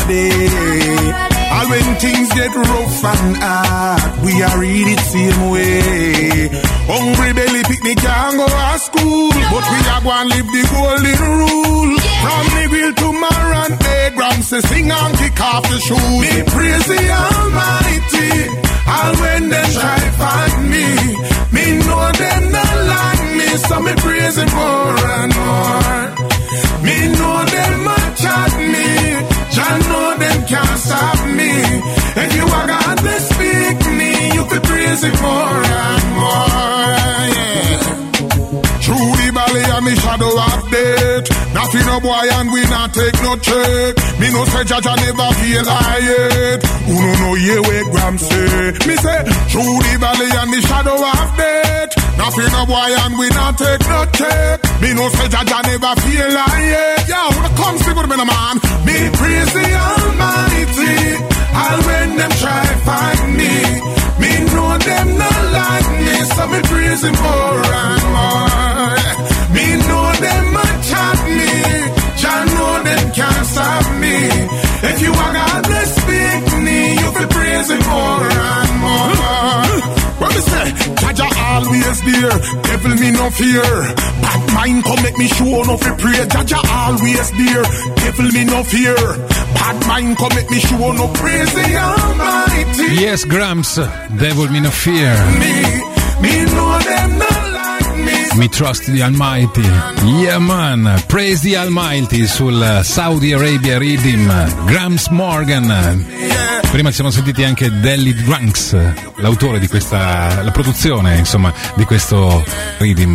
day. And when things get rough and hard, we a read it same way. Hungry belly picnic can't go to school, but we a go and live the golden rule. From the grill to Maran, hey, Grams say sing and kick off the shoes. Me praise the Almighty, and when them try fight me, me know them not like me, so me praise him more and more. Me know them a chat me, Jah know them can't stop me. If you are God, they speak me, you can praise him more and more. Yeah. Through the valley and the shadow of death, nothing no boy and we not take no check. Me no say Jah Jah never feel I yet. Who no know ye where Grams say? Me say through the valley and the shadow of death, nothing no boy and we not take no check. Me no say Jah Jah never feel I yet. Yo, come sing with me, no man. Me praise the Almighty, and when them try fight me, me know them not like me, so me praise him more and more. Me know them a chat me, Jah know them can't stop me. If you are God, bless speak me, you can praise him more and more. What me say? Jah Jah always there, devil me no fear. Bad mind come make me show no fi pray. Jah Jah always there, devil me no fear. Bad mind come make me show no praise the Almighty. Yes, Grams, devil me no fear. Me, me know them not like me. Me trust the Almighty. Yeah man, praise the Almighty sul Saudi Arabia Rhythm. Grams Morgan. Prima ci siamo sentiti anche Delly Drunks, l'autore di questa, la produzione insomma di questo Rhythm.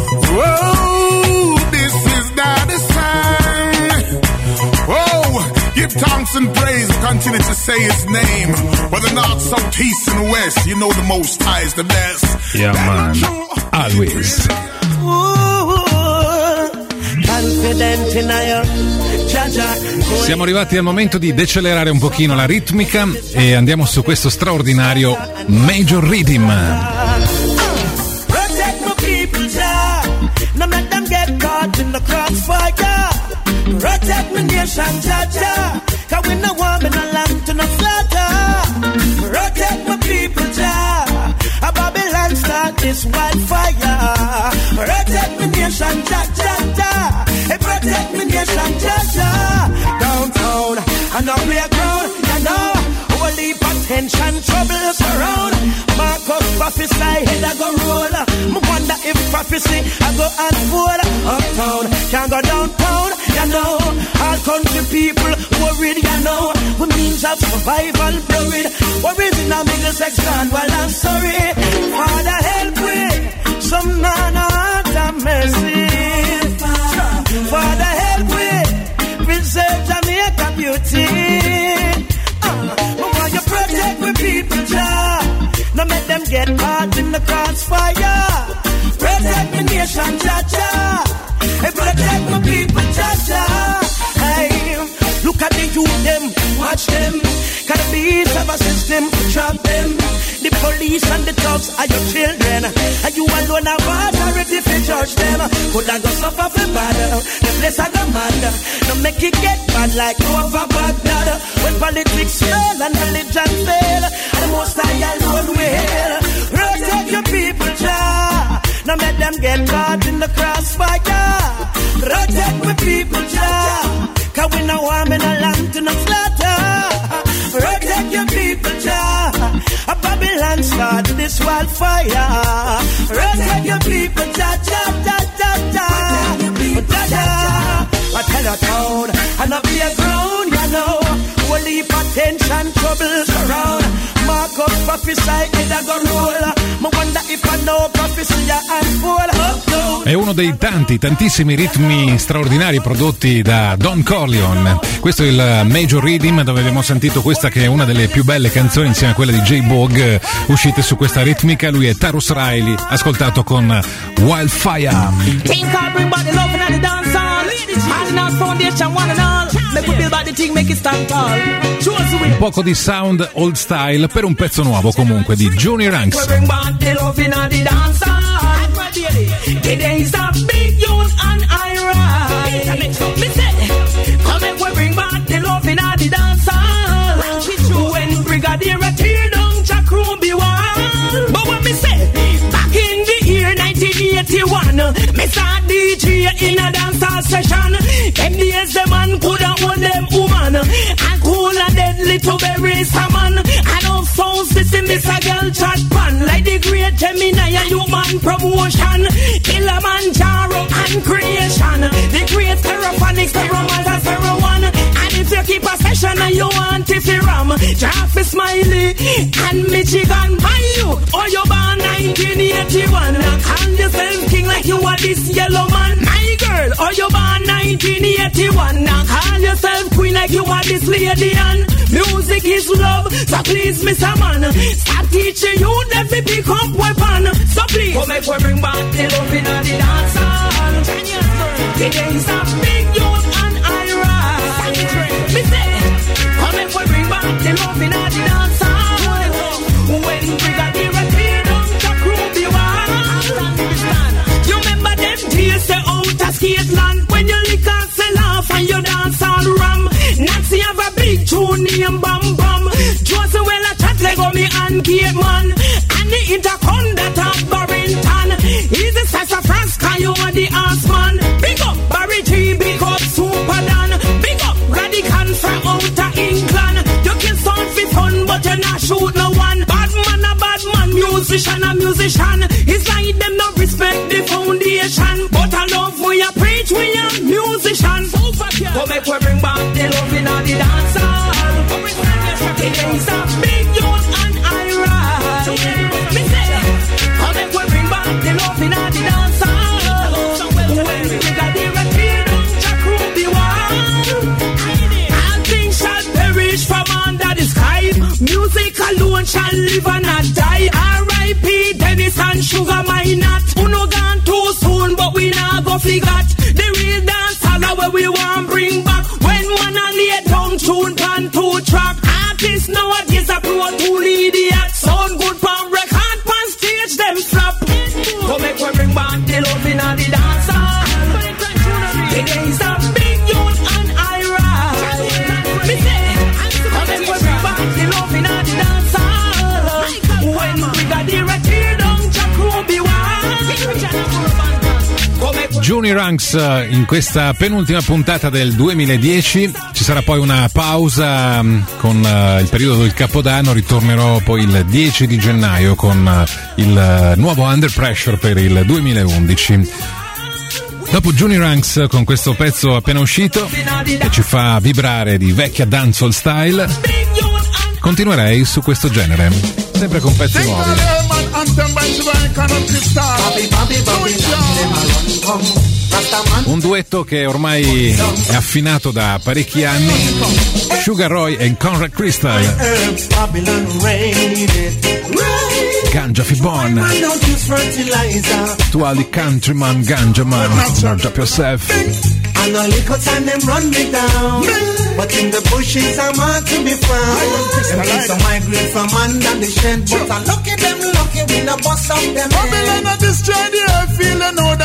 Whoa, this is the song. Whoa, give thanks and praise and continue to say his name. Whether north, south, east and west, you know the most high is the best. Yeah man, always. Siamo arrivati al momento di decelerare un pochino la ritmica e andiamo su questo straordinario Major Rhythm. Protect my people, Jah. No let them get caught in the crossfire. Protect my nation, Jah Jah. 'Cause we no want me no land to no slaughter. Protect my people, Jah. A Babylon start this wildfire. Protect my nation, Jah Jah Jah. Hey, protect my nation, Jah Jah. Downtown and up playground, you know. Holy potential troubles around. Marcus prophesy, head I go roll. Me wonder if prophecy I go unfold. Uptown can't go downtown, you know. All country people worried, you know. We means of survival blurred. Worries in a middle section, well I'm sorry. Father help me, some man out of mercy. Father help me, preserve Jamaica beauty. Uh, you protect my people, Jah. No make them get caught in the crossfire. Protect my nation, Jah Jah. Hey, protect my people, Jah Jah. Hey, look at the youth, them, watch them. Can the beast have a system to trap them? The police and the thugs are your children. And you alone have authority if you judge them. Could I go suffer for bad? The place I go mad. No make it get bad like over Baghdad. When politics fail and religion fail, the most I alone will. Protect your people, Jah. Now make them get caught in the crossfire. Protect my people, Jah. Cause we know I'm in a land to no slaughter. Protect your people, Jah. A Babylon start this wildfire. Protect your people, Jah, Jah, Jah, Jah, Jah. Jah, Jah. I tell a town, and I be a ground, you know. We'll leave attention, troubles around. Mark up prophesy, it a go roll. Me wonder if I know prophecy unfold. È uno dei tanti, tantissimi ritmi straordinari prodotti da Don Corleone. Questo è il Major Rhythm, dove abbiamo sentito questa che è una delle più belle canzoni insieme a quella di J-Bog uscite su questa ritmica. Lui è Tarrus Riley, ascoltato con Wildfire. Un poco di sound old style per un pezzo nuovo comunque di Junior Ranks. The days of big youth and I ride. Me say, come and we bring back the love in the dance hall. When Brigadier a tear down Jack Ruby wall. But what me say, back in the year nineteen eighty-one, me saw D J in a dance hall session. Them days the man coulda hold them woman and cool'a deadly to bury some man. And all songs system is a girl chat pan like the great Gemini and human promotion. Kilimanjaro and creation. The great Stereophonics, Stereoman and Stereo One. And if you keep a session and you want if you ram, Jaffe Smiley and Michigan. My youth, or you born nineteen eighty-one. Call yourself king like you are this yellow man. My girl, or you born nineteen eighty-one. Now call yourself queen like you are this lady. And music is love, so please miss a man. Stop teaching you never pick up weapon. So please, come make we bring back the love in the dance hall. The days of big youth and I ride. Me say, come make we bring back the love in the dance hall. When we got the repeat on the Ruby wall. You remember them days say out of Skateland when you lick and sell off and you dance on ram. Nancy have a big tune name Bam Bam. Josie well a chat like me and Kate man. And the Interconda top Barrington. He's the size of France, cause you are the ass man. Big up Barry G, big up Super Dan. Big up Radican from outer England. You can sound for fun, but you not shoot no one. Bad man a bad man, musician a musician. It's like them not respect the foundation. But I love when you preach when you're musician. Come make we bring back the love in the dance hall. The days of big youth and I ride. Me say, come make we bring back the love in the dance hall. When we got the repeat on Jack Ruby wall. All things shall perish from under the sky. Music alone shall live and not die. R I P Dennis and Sugar Minot. Who no gone too soon, but we not go forget. The real dance hall where we want bring back. When one a lay down tune pan two track. Artists nowadays are pro to idiot. Sound good pan record pan stage them flop. Come make we bring back the love in the dance hall. The days of big youth and I ride. Me say, come make we bring back the love in the dance hall. When we got the record down Jack Ruby wall. Junior Ranks in questa penultima puntata del duemiladieci. Ci sarà poi una pausa con il periodo del Capodanno. Ritornerò poi il dieci di gennaio con il nuovo Under Pressure per il duemilaundici. Dopo Junior Ranks con questo pezzo appena uscito che ci fa vibrare di vecchia dancehall style, continuerei su questo genere, sempre con pezzi nuovi. Un duetto che ormai è affinato da parecchi anni, Sugar Roy e Conrad Crystal. Ganja Fibon, to all the countryman, ganja man, merge up yourself. And a little time them run me down, but in the bushes I'm hard to be found. And I some migrate from under the shed, but I lucky them lucky we no bust up them. Babylon at this journey I feel and know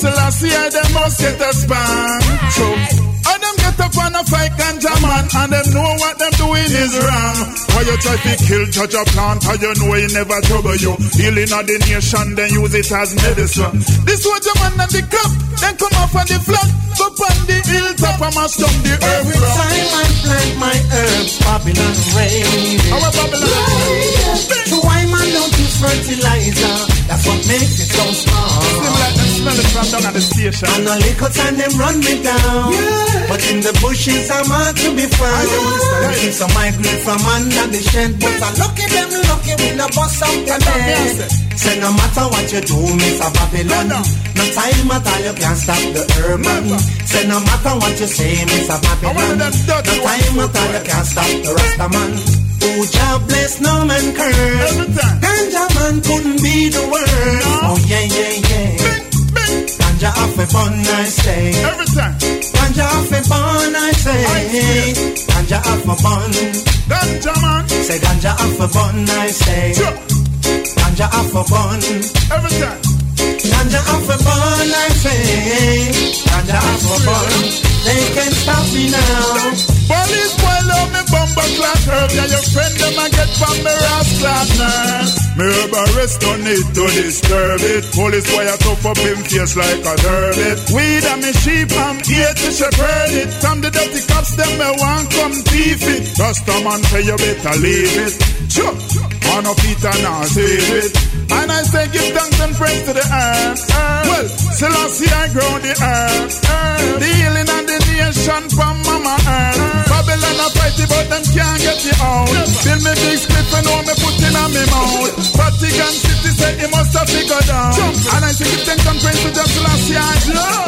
Selassie, them must get a span. So, and them get up on a fight ganja man, and them know what them doing is wrong. Why you try to kill judge a plant, how you know he never trouble you. Healing of the nation, then use it as medicine. This was your man and the cup, then come off on the flat. Up on the hilltop, I must dump the earth. Every time I plant my herbs, Babylon rain. Our Babylon. So why man don't use fertilizer? That's what makes it so strong. Seem like them smell it from down at the station. And a little time them run me down. Yeah. But in the bushes I'm hard to be found. Looking so migrate from under the shed. But I lucky them lucky with the bus up the bed. Say no matter what you do, Mister Babylon. No, no time at all you can't stop the urban. Say no matter what you say, Mister Babylon. No time at all you can't stop the Rastaman. Oh, job bless, no man curse. Ganja man couldn't be the worst. No. Oh yeah, yeah, yeah. Ganja off a bun, I say. Every time. Ganja off a bun, I say. Ganja off a bun. Ganja man. Say ganja off a bun, I say. Sure. Ganja off a bun. Every time. Ganja off a bun, I say. Ganja off a bun. They can't stop me now. Police boy love me bumper clock herb. Yeah, your friend them a get from me rascal man. Me herb arrest don't need to disturb it. Police boy a tough up him face like a derby. Weed and me sheep I'm here to shepherd it. From the dirty cops them me want come thief it. Rasta man say you better leave it. Sure, man of it and I save it. And I say give thanks and praise to the earth. earth. Well, Selassie I grow the earth. earth. The healing and the nation from mama earth. Babylon a fight it but them can't get it out. Build me big split and know me put in on me mouth. Vatican City say he must have figured out. And I say give thanks and praise to just Selassie I grow.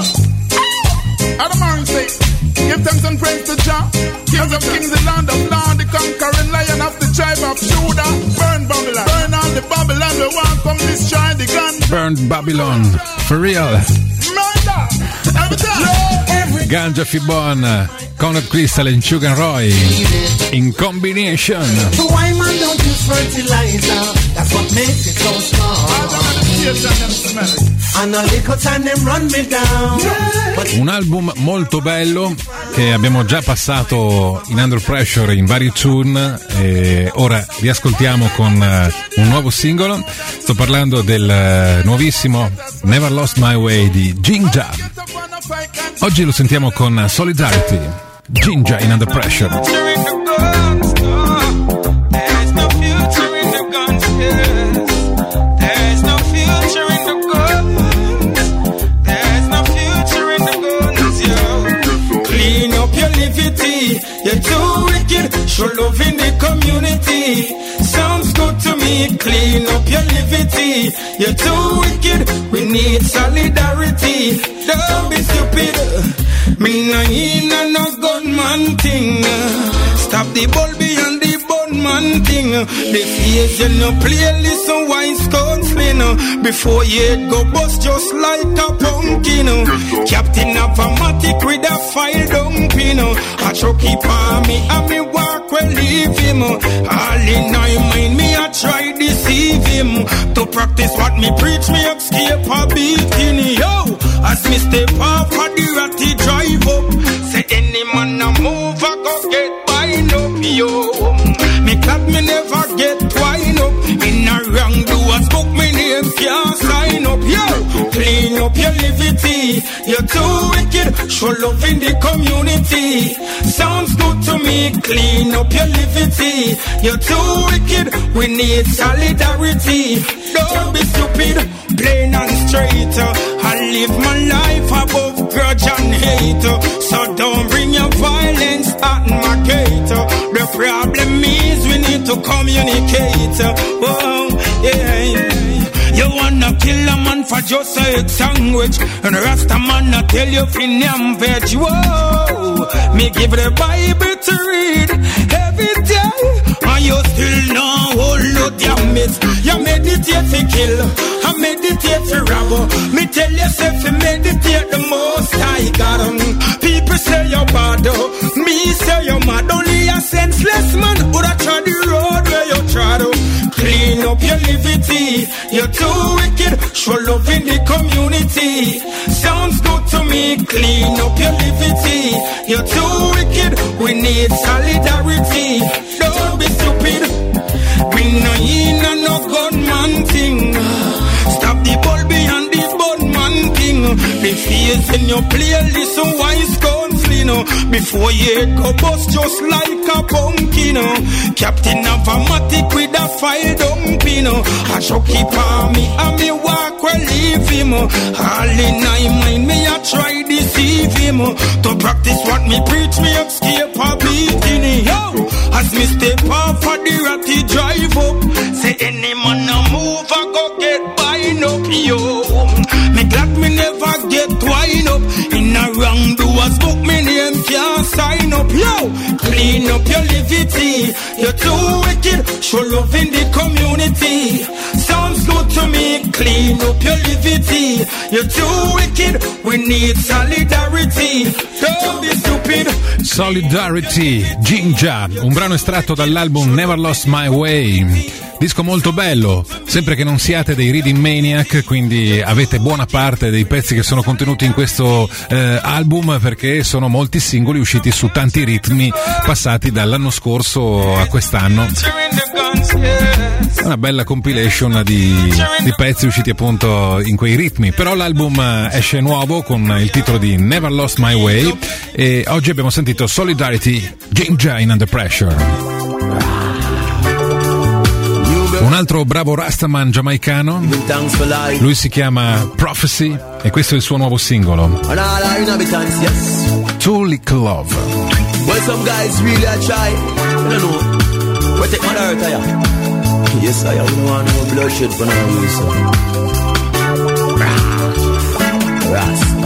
Adam Aaron say give thanks and praise to Jah, Kings of Kings, the land of Lord, the conquering lion of the tribe of Judah. Burn Babylon, burn all the Babylon, we want come destroy the gun. Burn Babylon, for real. Murder, every time. Ganja Fibon, Conrad Crystal and Sugar Roy in combination. So why man don't use fertilizer? That's what makes it so strong. And a little time them run me down. Un album molto bello che abbiamo già passato in Under Pressure in vari tune e ora vi ascoltiamo con uh, un nuovo singolo. Sto parlando del uh, nuovissimo Never Lost My Way di Jinja. Oggi lo sentiamo con Solidarity. Jinja in Under Pressure. You're too wicked, show love in the community. Sounds good to me, clean up your liberty. You're too wicked, we need solidarity. Don't be stupid, me nah in a no gunman thing. Stop the bulby and the bunman thing. The face you no playlist so wise counseling. Before you go bust just like a pumpkin. Captain of a matic with a file dumping. A chucky pa me and me walk well leave him. All in my mind me I try deceive him. To practice what me preach me escape a beating. Yo, as me step off of the ratty drive up. Say any man a move I go get bind up. Yo, me clap me never get twine up. In a wrong doers book me name can't sign up. Yo, clean up your liberty. You're too wicked, show love in the community. Sounds good to me, clean up your liberty. You're too wicked, we need solidarity. Don't be stupid, plain and straight. I live my life above grudge and hate. So don't bring your violence at my gate. The problem is we need to communicate. Oh, yeah. You wanna kill a man for just a egg sandwich, and the rest of man I tell you fi name veg. Whoa, me give the Bible to read every day, and you still know hold no damn it. You meditate to kill, I meditate to rob. Me tell yourself to meditate the most I got 'em. People say you're bad, me say you're mad. Only a senseless man would have tried the road where you trod. Clean up your liberty. You're too wicked, show love in the community. Sounds good to me, clean up your liberty. You're too wicked, we need solidarity. Don't be stupid, we no in a no gunman thing. Stop the ball behind the gunman thing. The face in your playlist, so wise counseling. Before you go bust just like a pumpkin. Captain of a matic with a fire dumping. I should keep on me and me walk well leave him. All in my mind me I try deceive him. To practice what me preach me escape a beating. Yo, as me step off for the ratty drive up. Say any man a move I go get bind up. Yo, me glad me never get wind up. In a wrong doers book me name can't sign up. Yo, clean up your liberty. You're too wicked, show love in the community. Sounds good to me, clean up your liberty. You're too wicked, we need solidarity. Don't be stupid. Solidarity, Jinja, un brano estratto dall'album Never Lost My Way. Disco molto bello, sempre che non siate dei reading maniac, quindi avete buona parte dei pezzi che sono contenuti in questo eh, album, perché sono molti singoli usciti su tanti ritmi passati dall'anno scorso a quest'anno. Una bella compilation di, di pezzi usciti appunto in quei ritmi. Però l'album esce nuovo con il titolo di Never Lost My Way e oggi abbiamo sentito Solidarity, Jinja in Under Pressure. Un altro bravo Rastaman giamaicano, lui si chiama Prophecy e questo è il suo nuovo singolo, Too Little Love. Well, some guys really are try, I don't know, but take my heart, yeah. Yes, I don't want no bloodshed for no reason. Rasta.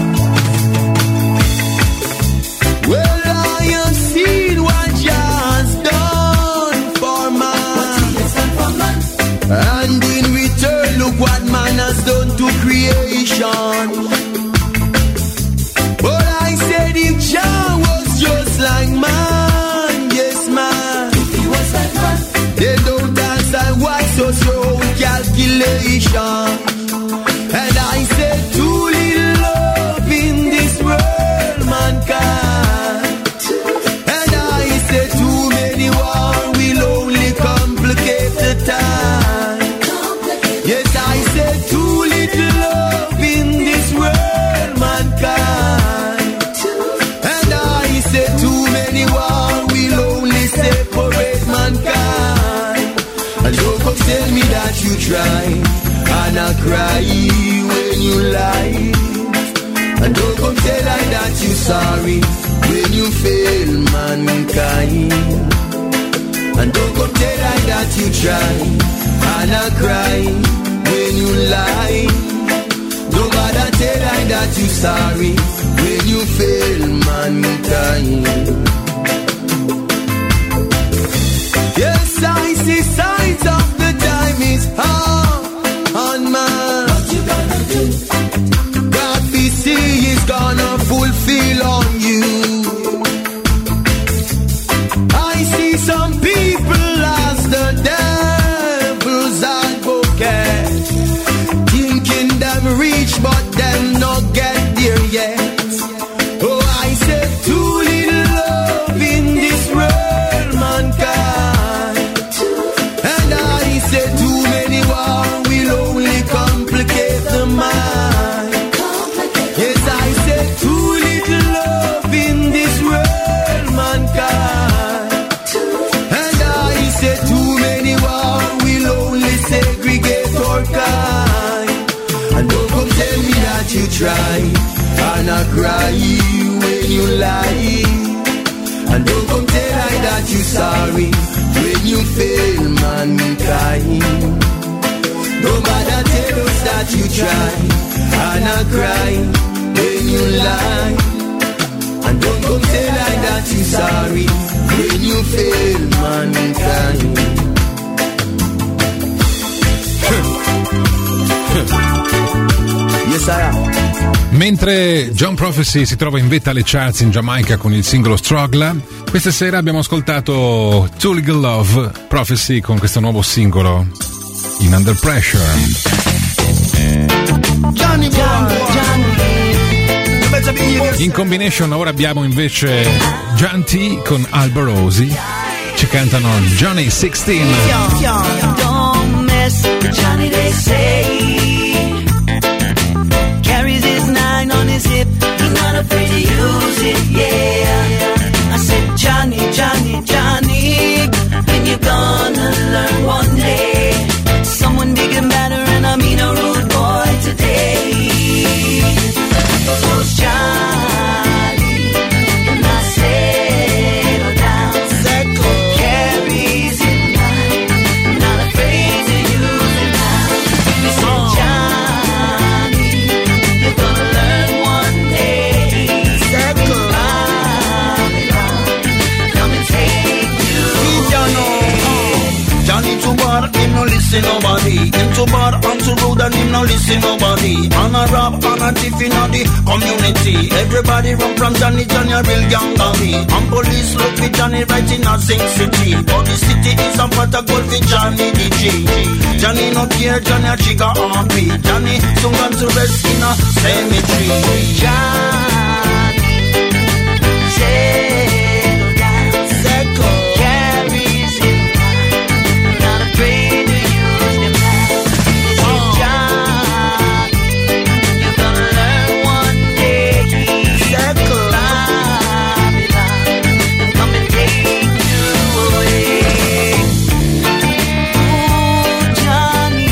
Well, I have seen what Jah's done for man, and in return, look what man has done to creation. But I said if Jah was just like man, yes man, if he was like man, they don't dance and why so slow calculation. And I said too little love in this world, mankind. And I said too many wars will only complicate the time. Yes, I said too little love in this world, mankind. And I said too many wars will only separate mankind. And don't come tell me that you try and I cry when you lie. And don't come tell I that you sorry when you fail mankind. And don't come tell I that you try and I cry when you lie. Don't bother tell I that you sorry when you fail mankind. Yes, I see signs of the time is hard on man. What you gonna do? God we see is gonna fulfill on you. I see some people as the devil's advocate, thinking them rich but them not get there yet. Oh, I said too little love in this world, mankind. And I said too many wars will only complicate the mind. Yes, I said too little love in this world, mankind. And I said too many wars will only segregate our kind. And don't come tell me that you try and I cry when you lie. And don't come tell I that you sorry when you fail mankind. No matter tell us that you try and I cry when you lie. And don't come tell I that you sorry when you fail mankind. Yes, I am. Mentre John Prophecy si trova in vetta alle charts in Giamaica con il singolo Struggler, questa sera abbiamo ascoltato Too Little Love, Prophecy con questo nuovo singolo in Under Pressure. Johnny boy, Johnny. In combination ora abbiamo invece John T con Alborosi, ci cantano Johnny sixteen. Don't mess with Johnny, they say. Carries his nine on his hip, he's not afraid to use it, yeah. I said, Johnny, Johnny, Johnny, when you gonna learn one day? Someone big and better, and I mean a rude boy today. Goes Johnny, and I settle down. Settle. Carries it nine, not afraid to use it now. I said, Johnny, you're gonna learn one day. Settle. Come and take you away. Johnny too bad, him no listen nobody. Him too bad, I'm too rude and him no listen nobody. And a rob and a thief in the community. Everybody run from Johnny, Johnny a real gang of me. And police look for Johnny right in a Sing City. But the city is a pot of gold for Johnny the G. Johnny no care, Johnny a trigger happy. Johnny soon gone to rest in a cemetery. Johnny, settle down, settle. Carries him nine, not afraid to use him now. He said, Johnny, you're gonna learn one day. Settle. Babylon, come and take you away. Oh, Johnny,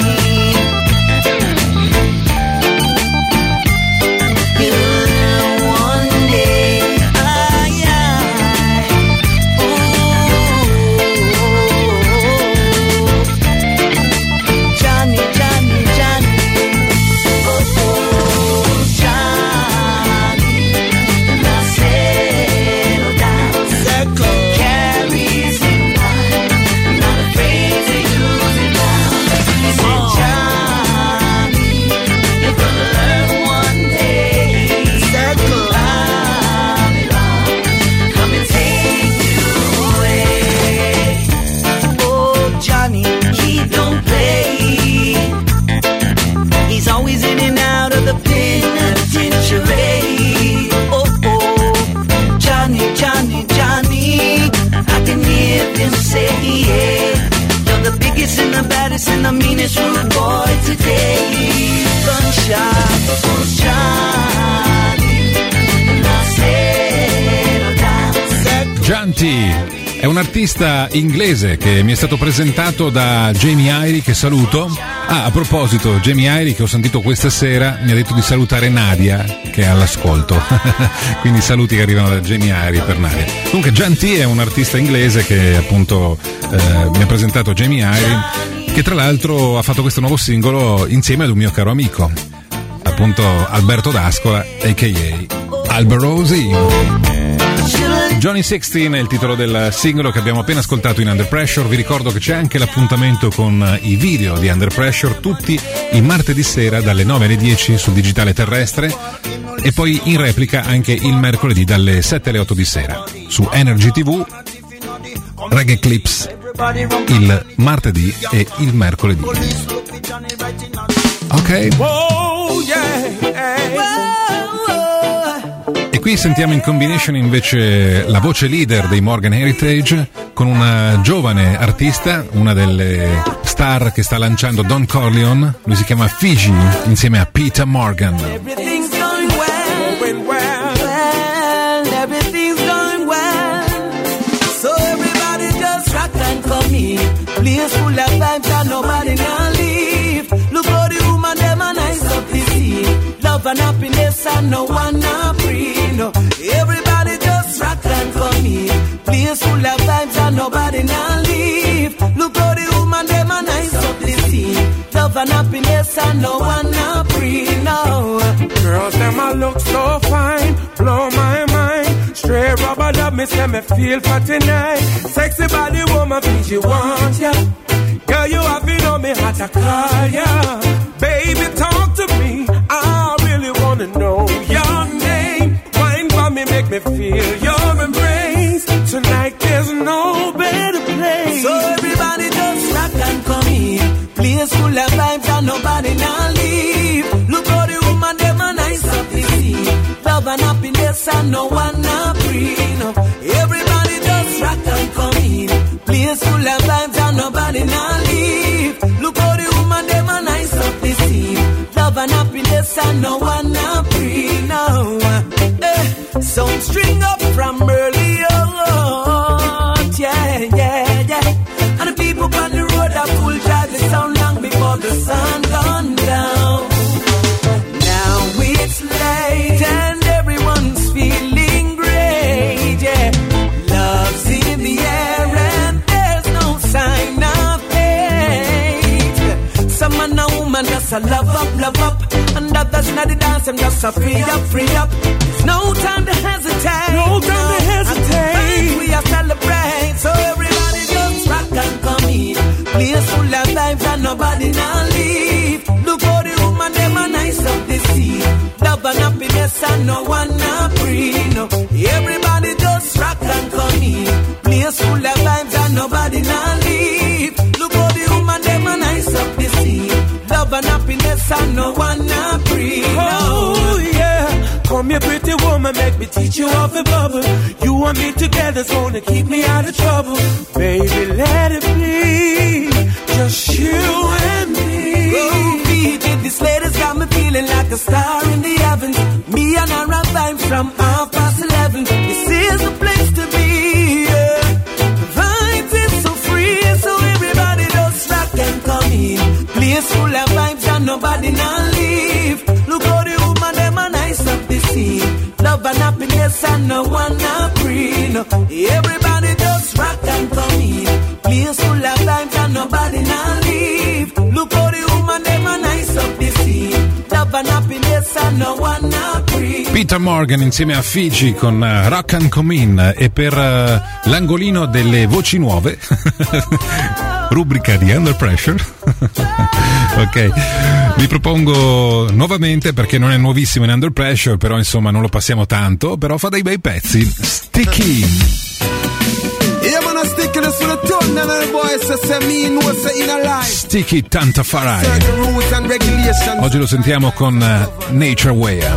you'll learn one day. Ay, ay. Oh, Johnny, Johnny, Johnny. Oh, oh, Johnny, now settle down. Settle. Carries him nine, not afraid to use it now. He said, Johnny, you're gonna learn one day. Settle. Babylon, come and take you away. Oh, Johnny, he don't play. He's always in and out of the penitentiary. Oh, oh, Johnny, Johnny, Johnny, I can hear them say, yeah, you're the biggest and the baddest and the meanest rude boy today. Gunshot goes Johnny, now settle down, settle. John T è un artista inglese che mi è stato presentato da Jamie Irie, che saluto. Ah, a proposito, Jamie Irie, che ho sentito questa sera, mi ha detto di salutare Nadia, che è all'ascolto. Quindi saluti che arrivano da Jamie Irie per Nadia. Comunque John T è un artista inglese che appunto eh, mi ha presentato Jamie Irie, che tra l'altro ha fatto questo nuovo singolo insieme ad un mio caro amico, appunto Alberto D'Ascola, a k a. Alborosi. Johnny sixteen è il titolo del singolo che abbiamo appena ascoltato in Under Pressure. Vi ricordo che c'è anche l'appuntamento con i video di Under Pressure tutti i martedì sera dalle nove alle dieci sul digitale terrestre e poi in replica anche il mercoledì dalle sette alle otto di sera su Energy tivù, Reggae Clips il martedì e il mercoledì. Ok? Oh, yeah. E qui sentiamo in combination invece la voce leader dei Morgan Heritage con una giovane artista, una delle star che sta lanciando Don Corleone. Lui si chiama Fiji insieme a Peter Morgan. Everything's going well, going well, well, everything's going well. So everybody just rock and come in. Place full of vibes and nobody now leave. Look how the woman them a nice up the scene. Love and happiness and no one not free. No, everybody just rock and come in. Place full of vibes and nobody now leave. Look how the woman them a nice up the scene. Love and happiness and no one not free. No, Girls, them a look so fine, blow my mind. Straight rubber dub, me say me feel for tonight. Sexy body woman, please you want ya. Girl, you have been on me hot to call ya. Baby, talk to me, I really wanna know your name. Wine for me, make me feel your embrace. Tonight there's no better place. so everybody just rock and come in. Place full of vibes and nobody now leave. happiness and no one not free. No. Everybody just rock and come in. Place full of vibes and nobody not leave. Look how the woman them a nice up the scene. Love and happiness and no one not free. No. Eh. Some string up from early on. Yeah, yeah, yeah. And the people on the road are full drive the sound long before the sun gone down. Now it's late and everyone's feeling great, yeah. Love's in the air and there's no sign of hate. Some man and woman just a love up, love up. And others in the dance and just a free up, free up. There's no time to hesitate. No time no. to hesitate. We are celebrate, so everybody just rock and come in. Place full of vibes and nobody not leave. Look how the woman them a nice up the sea. Love and happiness and no one not free. No, everybody just rock and come in. Place full of vibes and nobody not leave. Look how the woman them a nice up the sea. Love and happiness and no one not free. No. Oh yeah, come here pretty woman, make me teach you off a bubble. You and me together's gonna keep me out of trouble. Baby, let it be just you and me. Oh, baby, this lady's got me feeling like a star in the heavens. Me and her are vibes from half past eleven. This is the place to be. Yeah. The vibes is so free, so everybody just rock and come in. Place full of vibes and nobody not leave. Look how the woman them a nice up the scene. Love and happiness and no one not free. No. Everybody just rock and come in. Place full of vibes and nobody not leave. Look how the woman them a nice up the scene. Love and happiness and no one not free. Peter Morgan insieme a Fiji con uh, Rock and Come In. E per uh, l'angolino delle voci nuove rubrica di Under Pressure ok, vi propongo nuovamente, perché non è nuovissimo in Under Pressure, però insomma non lo passiamo tanto, però fa dei bei pezzi. Sticky. Sticky Tantafarai. Oggi lo sentiamo con uh, Nature Way. Yeah,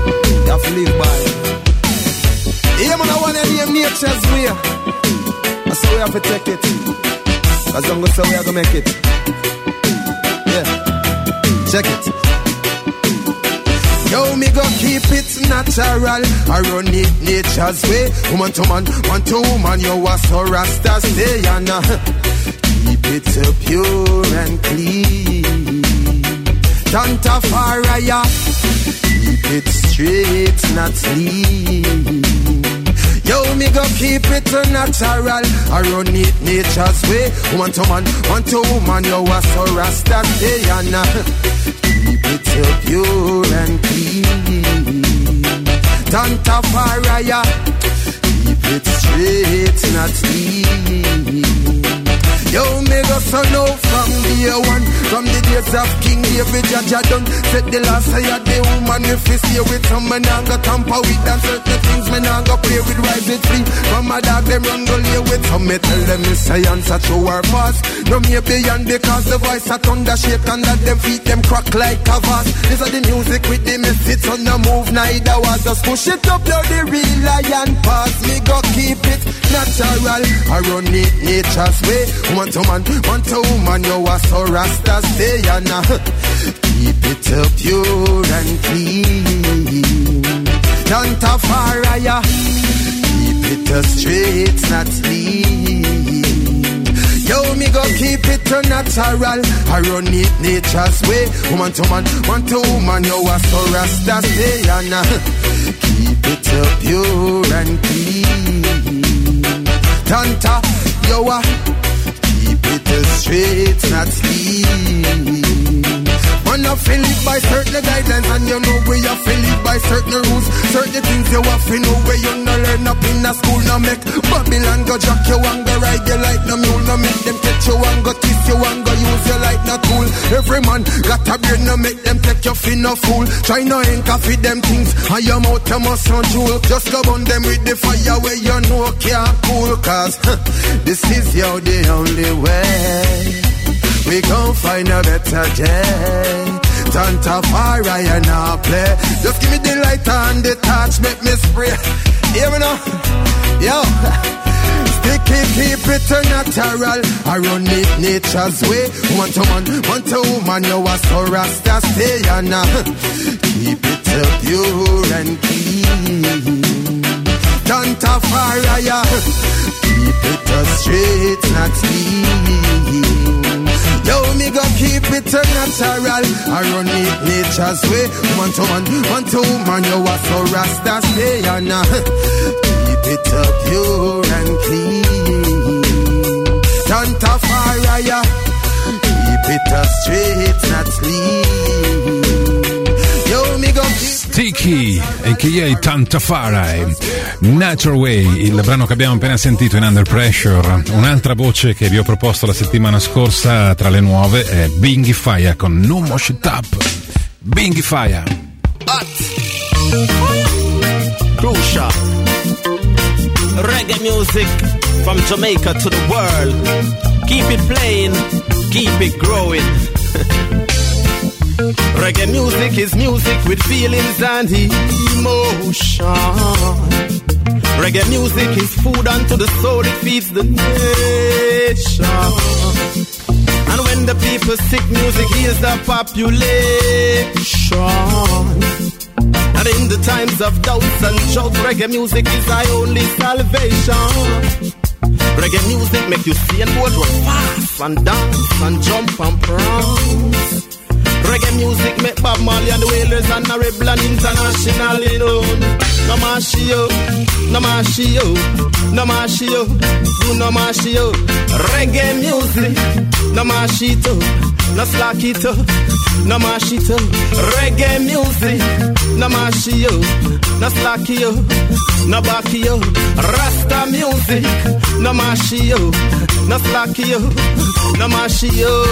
man, I want to name Nature's Way. I say we have to take it. As long as we are going to make it. Yeah. Check it. Yo, me go keep it natural. I run it nature's way. Woman to man, man to woman. Yo, I so rasta stay and uh, keep it so pure and clean. Tantafaraya. Keep it straight, not clean. Yo, me go keep it natural. I run it nature's way. Woman to man, man to woman. Yo, I so rasta stay and uh, keep it so pure and clean. Tantafaraya. Keep it straight, not clean. Yo, me go so now from day one. From the days of King David, Jaja done said the last I had the woman if you stay with some man, I go tamper with and certain things man, I go play with, rise it free. From my dog, them run go lay with some, me tell them it's science a true or false. No me beyond because the voice a thunder shake and that them feet them crack like a vase. This is the music with the message on the move, neither was just push it up, now the real lion pass. Me go keep it natural, I run it nature's way. Man to man, man to woman, yo, I so rasta stay and uh, keep it up pure and clean. Tantafaraya, keep it uh, straight, not clean. Yo, me go keep it uh, natural, I run it nature's way. Woman to man, man to woman, yo, I so rasta stay and uh, keep it up pure and clean. Tanta, yo, uh, keep it straight, not clean. Man, I feel it by certain guidelines, and you know where you feel it by certain rules. Certain things you have to know where you no learn up in a school. No make Babylon go jack you and go ride you like no mule. No make them take you and go twist you and go use you like no tool. Every man got a brain, no make them take you for no fool. Try no ink off with them things, and your mouth you must not jewel. Just go burn them with the fire where you know can't cool. Cause huh, this is your the only way we gon' find a better day. Tantafari and I play. Just give me the light and the touch, make me spray. Hear me now? Yo. Sticky, keep it natural. I run it nature's way. One to man, one to woman, you are so rasta stay and uh, keep it uh, pure and clean. Tantafari, keep it uh, straight, not clean. Yo, me go keep it uh, natural. I run it nature's way. One to man, one to woman, you are so rasta stay and uh, keep it uh, pure and clean. Tantafari, keep it uh, straight, not clean. Yo, me go keep Sticky a K A Tantafari, Natural Way, il brano che abbiamo appena sentito in Under Pressure. Un'altra voce che vi ho proposto la settimana scorsa tra le nuove è Bingy Fire con No More Shit Up. Bingy Fire. Crucial reggae music from Jamaica to the world. Keep it playing, keep it growing. Reggae music is music with feelings and emotion. Reggae music is food unto the soul, it feeds the nation. And when the people sick, music heals the population. And in the times of doubts and drought, reggae music is our only salvation. Reggae music make you see and both run fast and dance and jump and prance. Reggae music make Bob Marley and the Wailers honorable and internationally known. No mashio, no mashio, no mashio, do no mashio. Reggae music, no mashito, no slackito, no mashito. Reggae music, no mashio, no slackio, no backio. Rasta music, no mashio, no slackio, no mashio.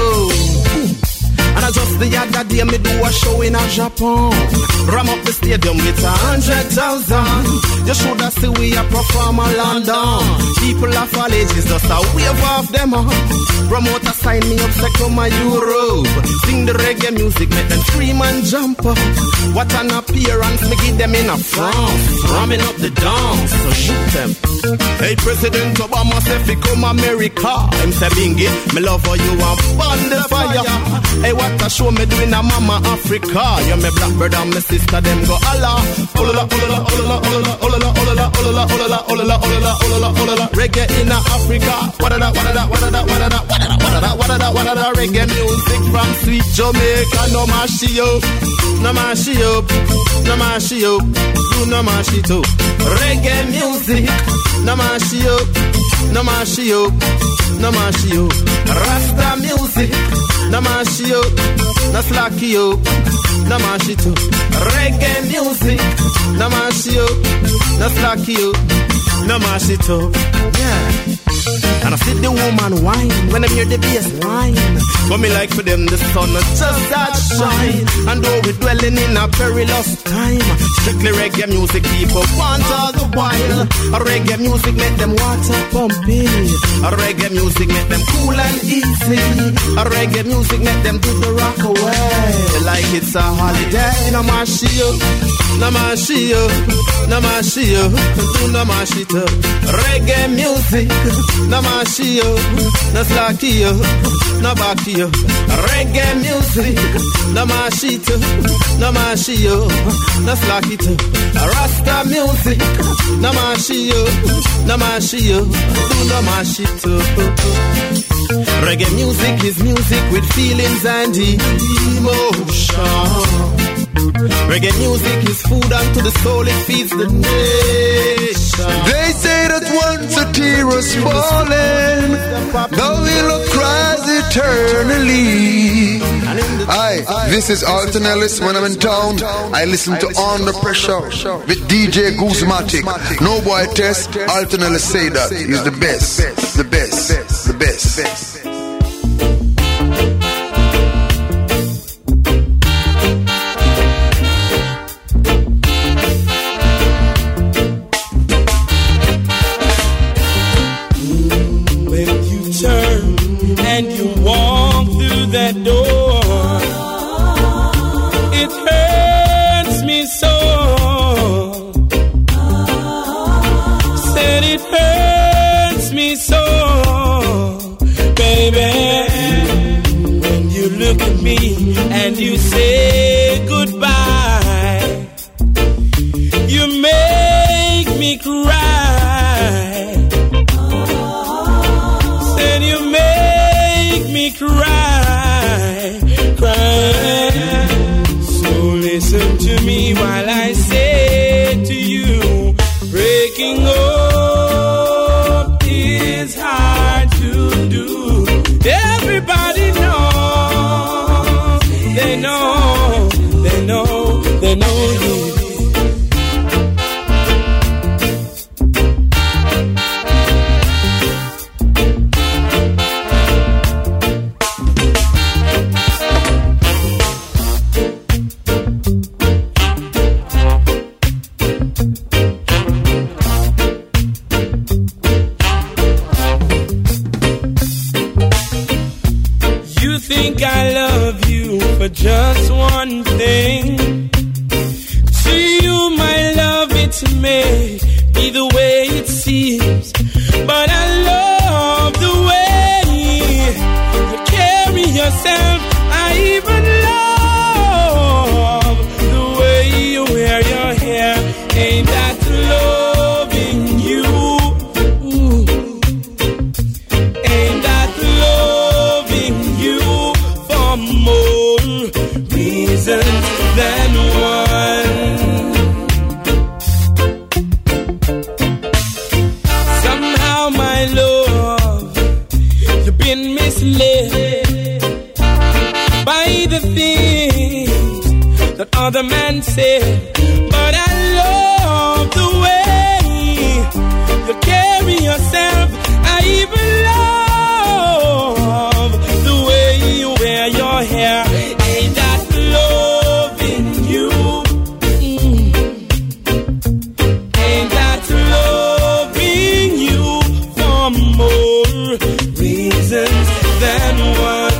And I just the other day me do a show in a Japan. Ram up the stadium with a hundred thousand. You should have seen we a perform a London. People of all ages just a wave off them on. Promoter sign me up like on my Europe. Sing the reggae music, make them scream and jump up. What an appearance, me give them in a France. Ramming up the dance, so shoot them. Hey President Obama say fi come America. Him say Bingy, me love how you want burn the fire. Hey, what a show me doing a mama Africa. You me black brother and me sister them go Allah. Olala, olala, olala, olala, olala, olala, olala, olala, olala, olala, olala, olala. Reggae in Africa. What da, what da, what da, what da, what da, what da, what da, what da. Reggae music from sweet Jamaica. No mashi up, no mashi up, no mashi up, do no mashi too. Reggae music, no mashi up, no mashi up, no mashi up. Rasta music. Namashio, Naslakio, Namashito, reggae music, Namashio, Naslakio, Namashito, yeah. And I see the woman whine when I hear the bass line. But me like for them the sun just that shine. And though we dwelling in a perilous time, strictly reggae music people want all the while. A reggae music make them water pumping. A reggae music make them cool and easy. A reggae music make them do the rock away like it's a holiday. Namashio, Namashio, Namashio, do Namashito. Reggae music, Namashio, Naslakio, Nabakio. Reggae music, Namashito, Namashio, Naslakito. Rasta music, Namashio, Namashio, do Namashito. Reggae music is music with feelings and emotion. Reggae music is food unto the soul, it feeds the nation. They say that once a tear was falling, the willow cries eternally. Aye, this is Alton Ellis. When I'm in town, I listen to Under Pressure with D J Guzmatic. No boy test, Alton Ellis say that. He's the best, the best, the best. And you walk through that door, it hurts me so. Said it hurts me so, baby. When you look at me and you say goodbye, you make me cry. Said you make me cry, cry. So listen to me while I say to you, breaking up is hard to do. Everybody knows, they know, they know, they know you. I love you for just one thing. To you, my love, it may be the way it seems, but I love the way you carry yourself. I even love the way you wear your hair. Ain't that loving you? Ooh. Ain't that loving you? For more reasons than one. Somehow, my love, you've been misled by the things that other men say. But I love the way you carry yourself. I even love the way you wear your hair. Ain't that loving you? Mm. Ain't that loving you for more reasons than one?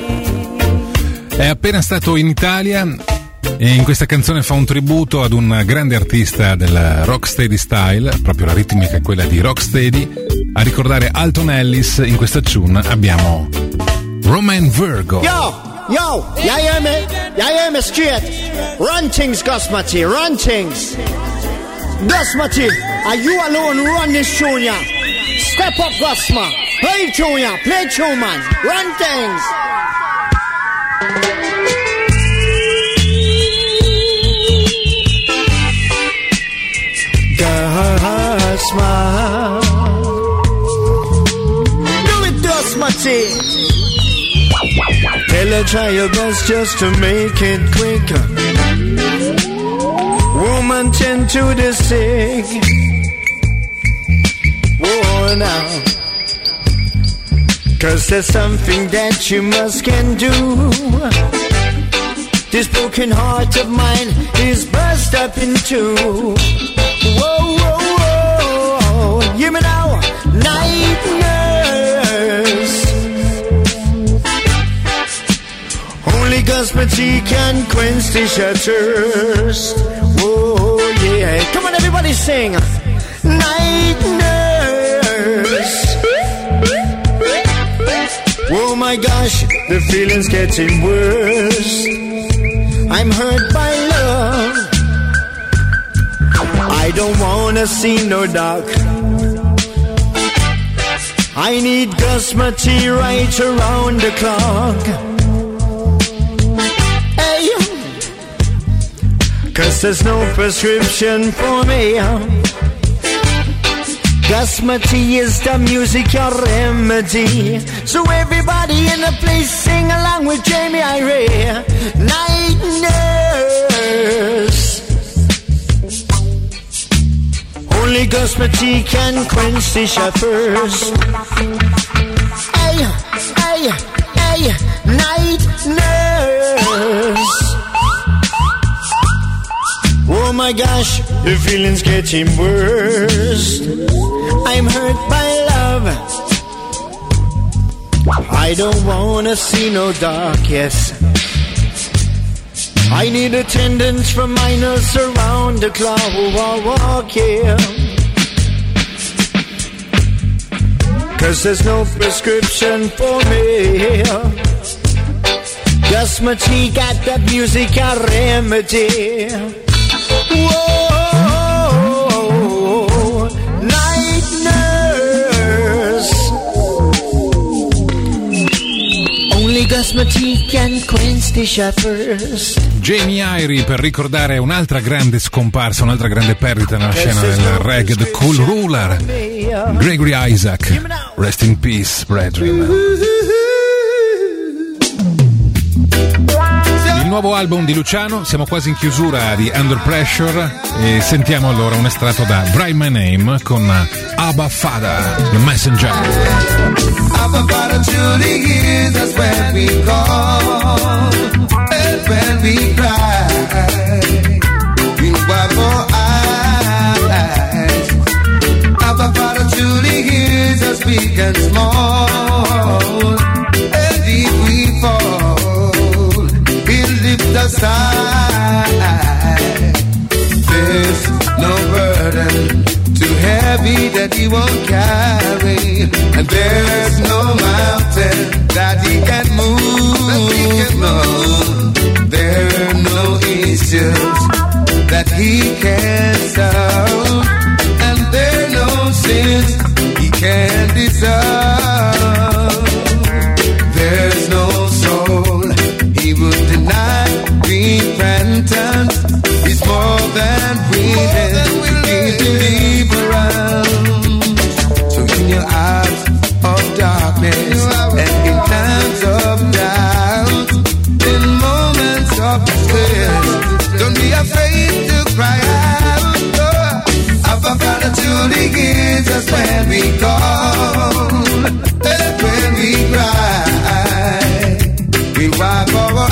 È appena stato in Italia e in questa canzone fa un tributo ad un grande artista del rocksteady style, proprio la ritmica è quella di rocksteady. A ricordare Alton Ellis in questa tune abbiamo Roman Virgo. Yo, yo, ya hear me? Ya hear me straight? Run things, Gusmati, run things. Gusmati, are you alone run this tune, ya? Step up, Gusma. Play tune, ya. Play tune, man. Run things. Gusma. Do it, Gusmati. Tell her try your best just to make it quicker. Woman tend to the sick. Whoa now. Cause there's something that you must can do. This broken heart of mine is burst up in two. Whoa, whoa, whoa. Hear me now. Night nurse. Only Gusmati can quench the shatters. Oh yeah. Come on everybody sing. Night nurse. Oh my gosh, the feeling's getting worse. I'm hurt by love. I don't wanna see no dark. I need Gusmati right around the clock. Cause there's no prescription for me. Gusmati is the music, your remedy. So everybody in the place sing along with Jamie Irie. Night nurse. Only Gusmati can quench the shepherds. Hey, hey, hey, night nurse. Oh my gosh, the feeling's getting worse. I'm hurt by love. I don't wanna see no dark, yes. I need attendance from minors around the clock, yeah. Cause there's no prescription for me. Gus Machie got that music a remedy. Whoa, night nurse. Only Gus Machie can quench the shepherds. Jamie Irie per ricordare un'altra grande scomparsa, un'altra grande perdita nella scena del reggae, The Cool Ruler, Gregory Isaac. Rest in peace, brethren. Il nuovo album di Luciano, siamo quasi in chiusura di Under Pressure e sentiamo allora un estratto da Write My Name con Abba Father, The Messenger. Abba Father truly hears us when we call and when we cry. We wipe our eyes. Abba Father truly hears us big and small. And if we fall, He'll lift us high. There's no burden too heavy that He won't carry, and there's no mountain that He can move. No, there are no issues that He can't solve, and there are no sins He can't dissolve. There's no soul He would deny. Repentance is more than willing to give deliverance. So in your hours of darkness and in times of doubt, in moments of distress, don't be afraid to cry out. Oh, Abba Father truly hears us when we call and when we cry. We wipe our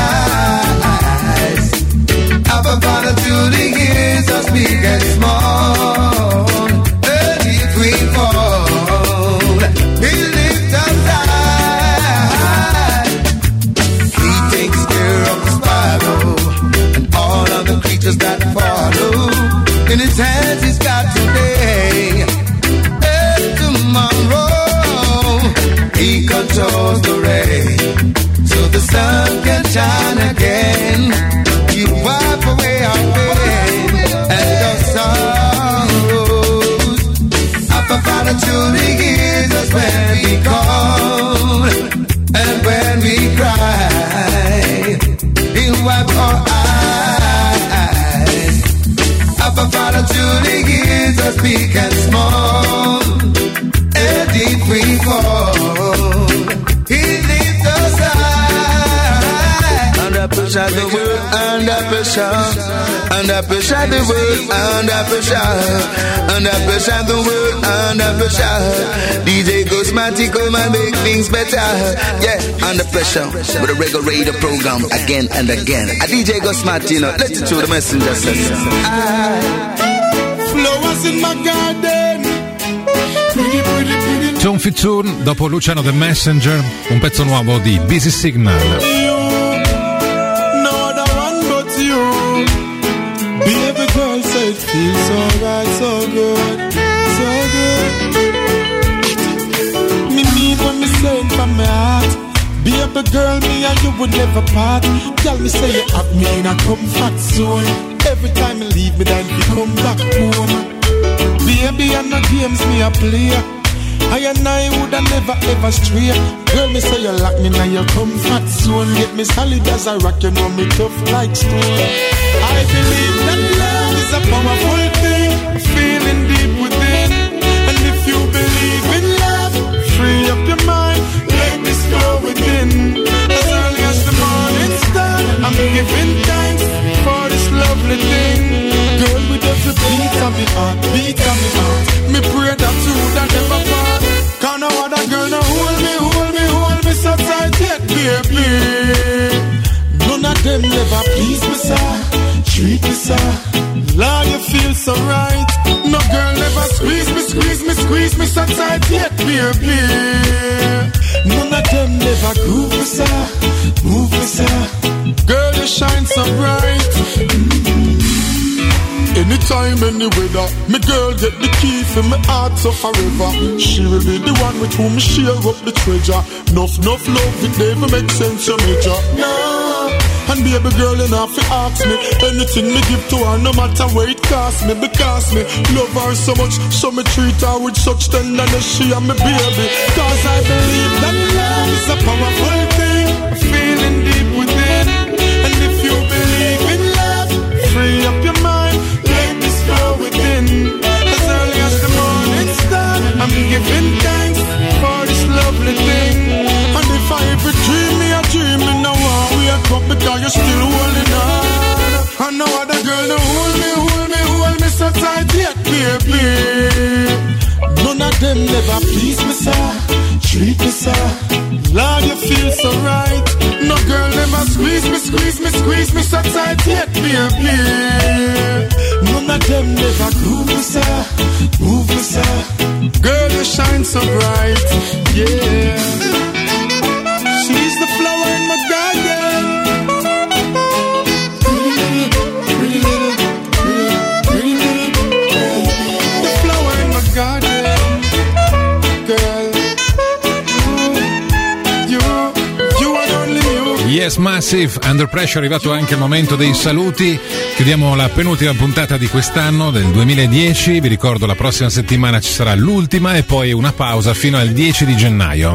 eyes. Abba Father truly hears us big and small. And if we fall, He lifts us high. He takes care of the sparrow and all of the creatures that follow. In His hands He's got today and tomorrow. He controls the rain so the sun can shine again. You wipe away our pain and our sorrows. Abba Father truly hears us when we call and when we cry. He'll wipe our eyes. Abba Father truly hears us big and small. And if we fall, He lifts us high. Under pressure, the world under pressure. Under pressure, the world under pressure. Under pressure, the world under pressure. D J Ghostmatic come and make things better. Yeah, under pressure with a regular radio program again and again. A D J Ghostmatic, you know, let it through the messenger says. Flowers in my garden. Pretty, pretty, pretty. Tom Fitzun, dopo Luciano The Messenger, un pezzo nuovo di Busy Signal. Baby girl said it feels so right, so good, so good. Me mean when me say it from my heart. Baby girl, me and you would never part. Tell me say you have me in a comfort zone. Every time you leave me, then you come back home. Baby, I'm not games me a play. I and I woulda never ever stray. Girl, me say you lock me in your comfort zone. Get me solid as a rock, you know me tough like stone. I believe that love is a powerful thing, feeling deep within. And if you believe in love, free up your mind, let this flow within. As early as the morning star, I'm giving thanks for this lovely thing. Girl, with every beat of me heart, beat of me heart, me pray that you would never part. Can't no other girl no hold me, hold me, hold me so tight yet, baby. None of them never please me, sir. Treat me, sir. Lord, you feel so right. No girl never squeeze me, squeeze me, squeeze me so tight yet, baby. None of them never groove me, sir. Move me, sir. Girl, you shine so bright. Anytime, any weather, me girl get the key for my heart so forever. She will be the one with whom me share up the treasure. Nuff, nuff love, it never make sense, you major. Nah, and baby girl, you have to ask me anything me give to her, no matter what it cost me. Because me love her so much, so me treat her with such tenderness, she and me baby. Cause I believe that love is a powerful thing, feeling deep within. And if you believe in love, free up your mind, let this flow within. As early as the morning star, I'm giving thanks for this lovely thing. And if I ever dream me a dream, me now I wake up because you're still holding on. And no other girl no hold me, hold me, hold me so tight yet, baby. None of them never please me, sir. Treat me, sir. Lord, you feel so right. No girl never squeeze me, squeeze me, squeeze me so tight yet, baby. None of them never groove me, sir. Move me, sir. Girl, you shine so bright, yeah. She's the flower in my garden. Pretty little, pretty little, pretty little, the flower in my garden. Girl, you, you, you are only you. Yes, Massive, Under Pressure, è arrivato anche il momento dei saluti. Chiudiamo la penultima puntata di quest'anno, del duemiladieci. Vi ricordo, la prossima settimana ci sarà l'ultima e poi una pausa fino al dieci di gennaio.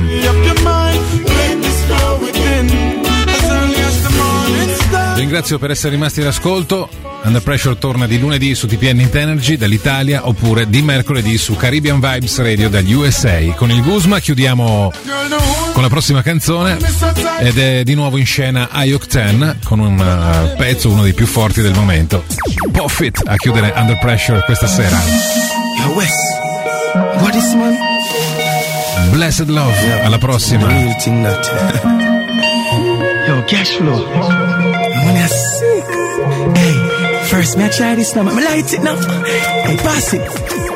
Vi ringrazio per essere rimasti all'ascolto. Under Pressure torna di lunedì su T P N Hit Energy dall'Italia, oppure di mercoledì su Caribbean Vibes Radio dagli U S A. Con il Guzma chiudiamo con la prossima canzone ed è di nuovo in scena Ayok ten con un uh, pezzo, uno dei più forti del momento, Puff It, a chiudere Under Pressure questa sera. Yo, Wes, what is man? Blessed Love, yeah, alla prossima. Yo, cash flow. When I sick, hey, first me I try this now, me light it now. Hey, pass it.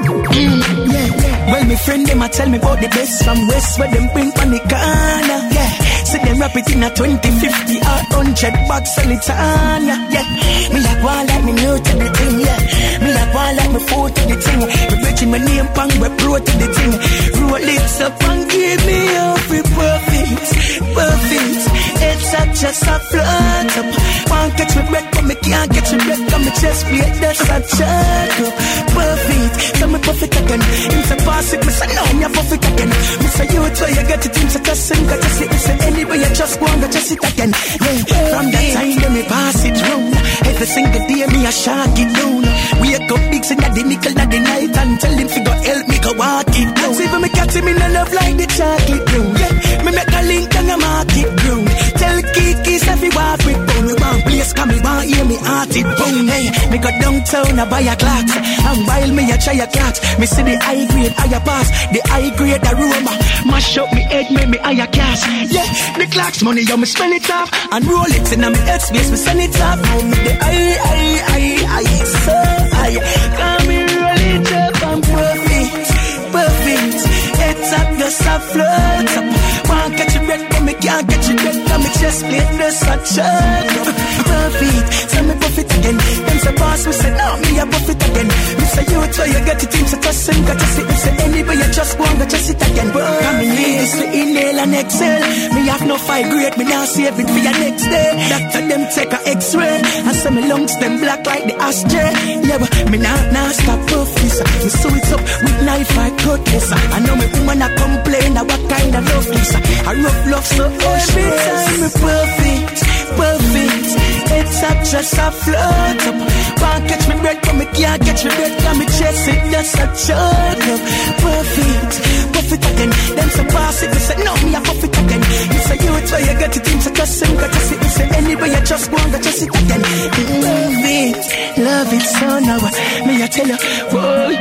Mm, yeah, yeah. Well, my friend them a tell me about the best from West, where them bring on the corner. Yeah, see them rap it in a twenty, fifty, or hundred bucks on it on. Yeah, me like one like me new to the thing. Yeah, me like one like me foot to the thing. Me bridging my name pang, we pro to the thing. Roll it up and give me every perfect, perfect. It's a just a float up. Can't catch me breath, but me can't catch me breath. Got me chest plate, that's a check up. Perfect, so me puff it again. Him say pass it, me say no, me a puff it again. Me say you try, you get it, him say just sing, got just it. Me say anyway, you just go and just it again. Yeah, from that time, then me pass it round. Every single day, me a shark it down. Wake up big, sing at the nickel at the night and tell him to go help me go walk it down. See if me catch him in a love like the chocolate brown. Yeah, me make a link and a mark it brown. Tell Kiki's every walk with bone. We want place, come me want hear me heart it bone. Hey, me go downtown, I buy a clocks. And while me a try a clocks, me see the high grade, higher pass. The high grade aroma, mash up me head, make me higher cash. Yeah, the clocks money, yo, me spend it off. And roll it in a me head space, me send it off. Now me the high, high, high, high, so high. Come me roll it up and perfect, perfect. It's up, just a float up. Can't catch your breath, but me can't catch your breath. Got me chest plate, there's a chug. Perfect, tell me buff it again. Them say boss, me say no, me a buff it again. Me say you try, you get it in, so just sing, got to sit. Me say anyway, you just go and go just sit again. Come in here, so inhale and exhale. Me have no five grade, me now save it for your next day. Doctor them take a x-ray, and say me lungs them black like the ashtray. Yeah, but me now, now stop puff this. Me sew it up with knife, I cut this. I know me woman a complain, that what kind of love this. I rough love so every time me perfect, perfect. It's up just a float up. Can't catch me breath, but me can't catch me breath. Got me chest it, that's a choke up. Perfect, puff it again. Them say pass it, me say no, me a puff it again. You say you try, you get it in, so just sing, got just it. Me say anyway, you just go and just it again. Love it, love it so now. Me I tell you, whoa,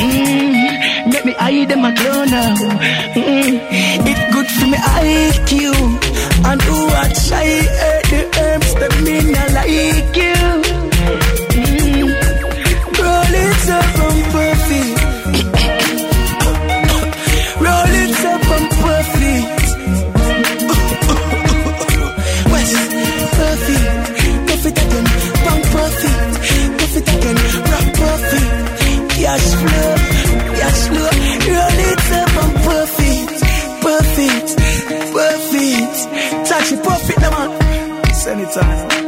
mm-mm. Make me eye them a glow now. Mm-mm. It good for me I Q. And who I try hurt the herbs that me not like you. Mm. Roll it up and perfect. Roll it up and perfect. West, perfect. anytime.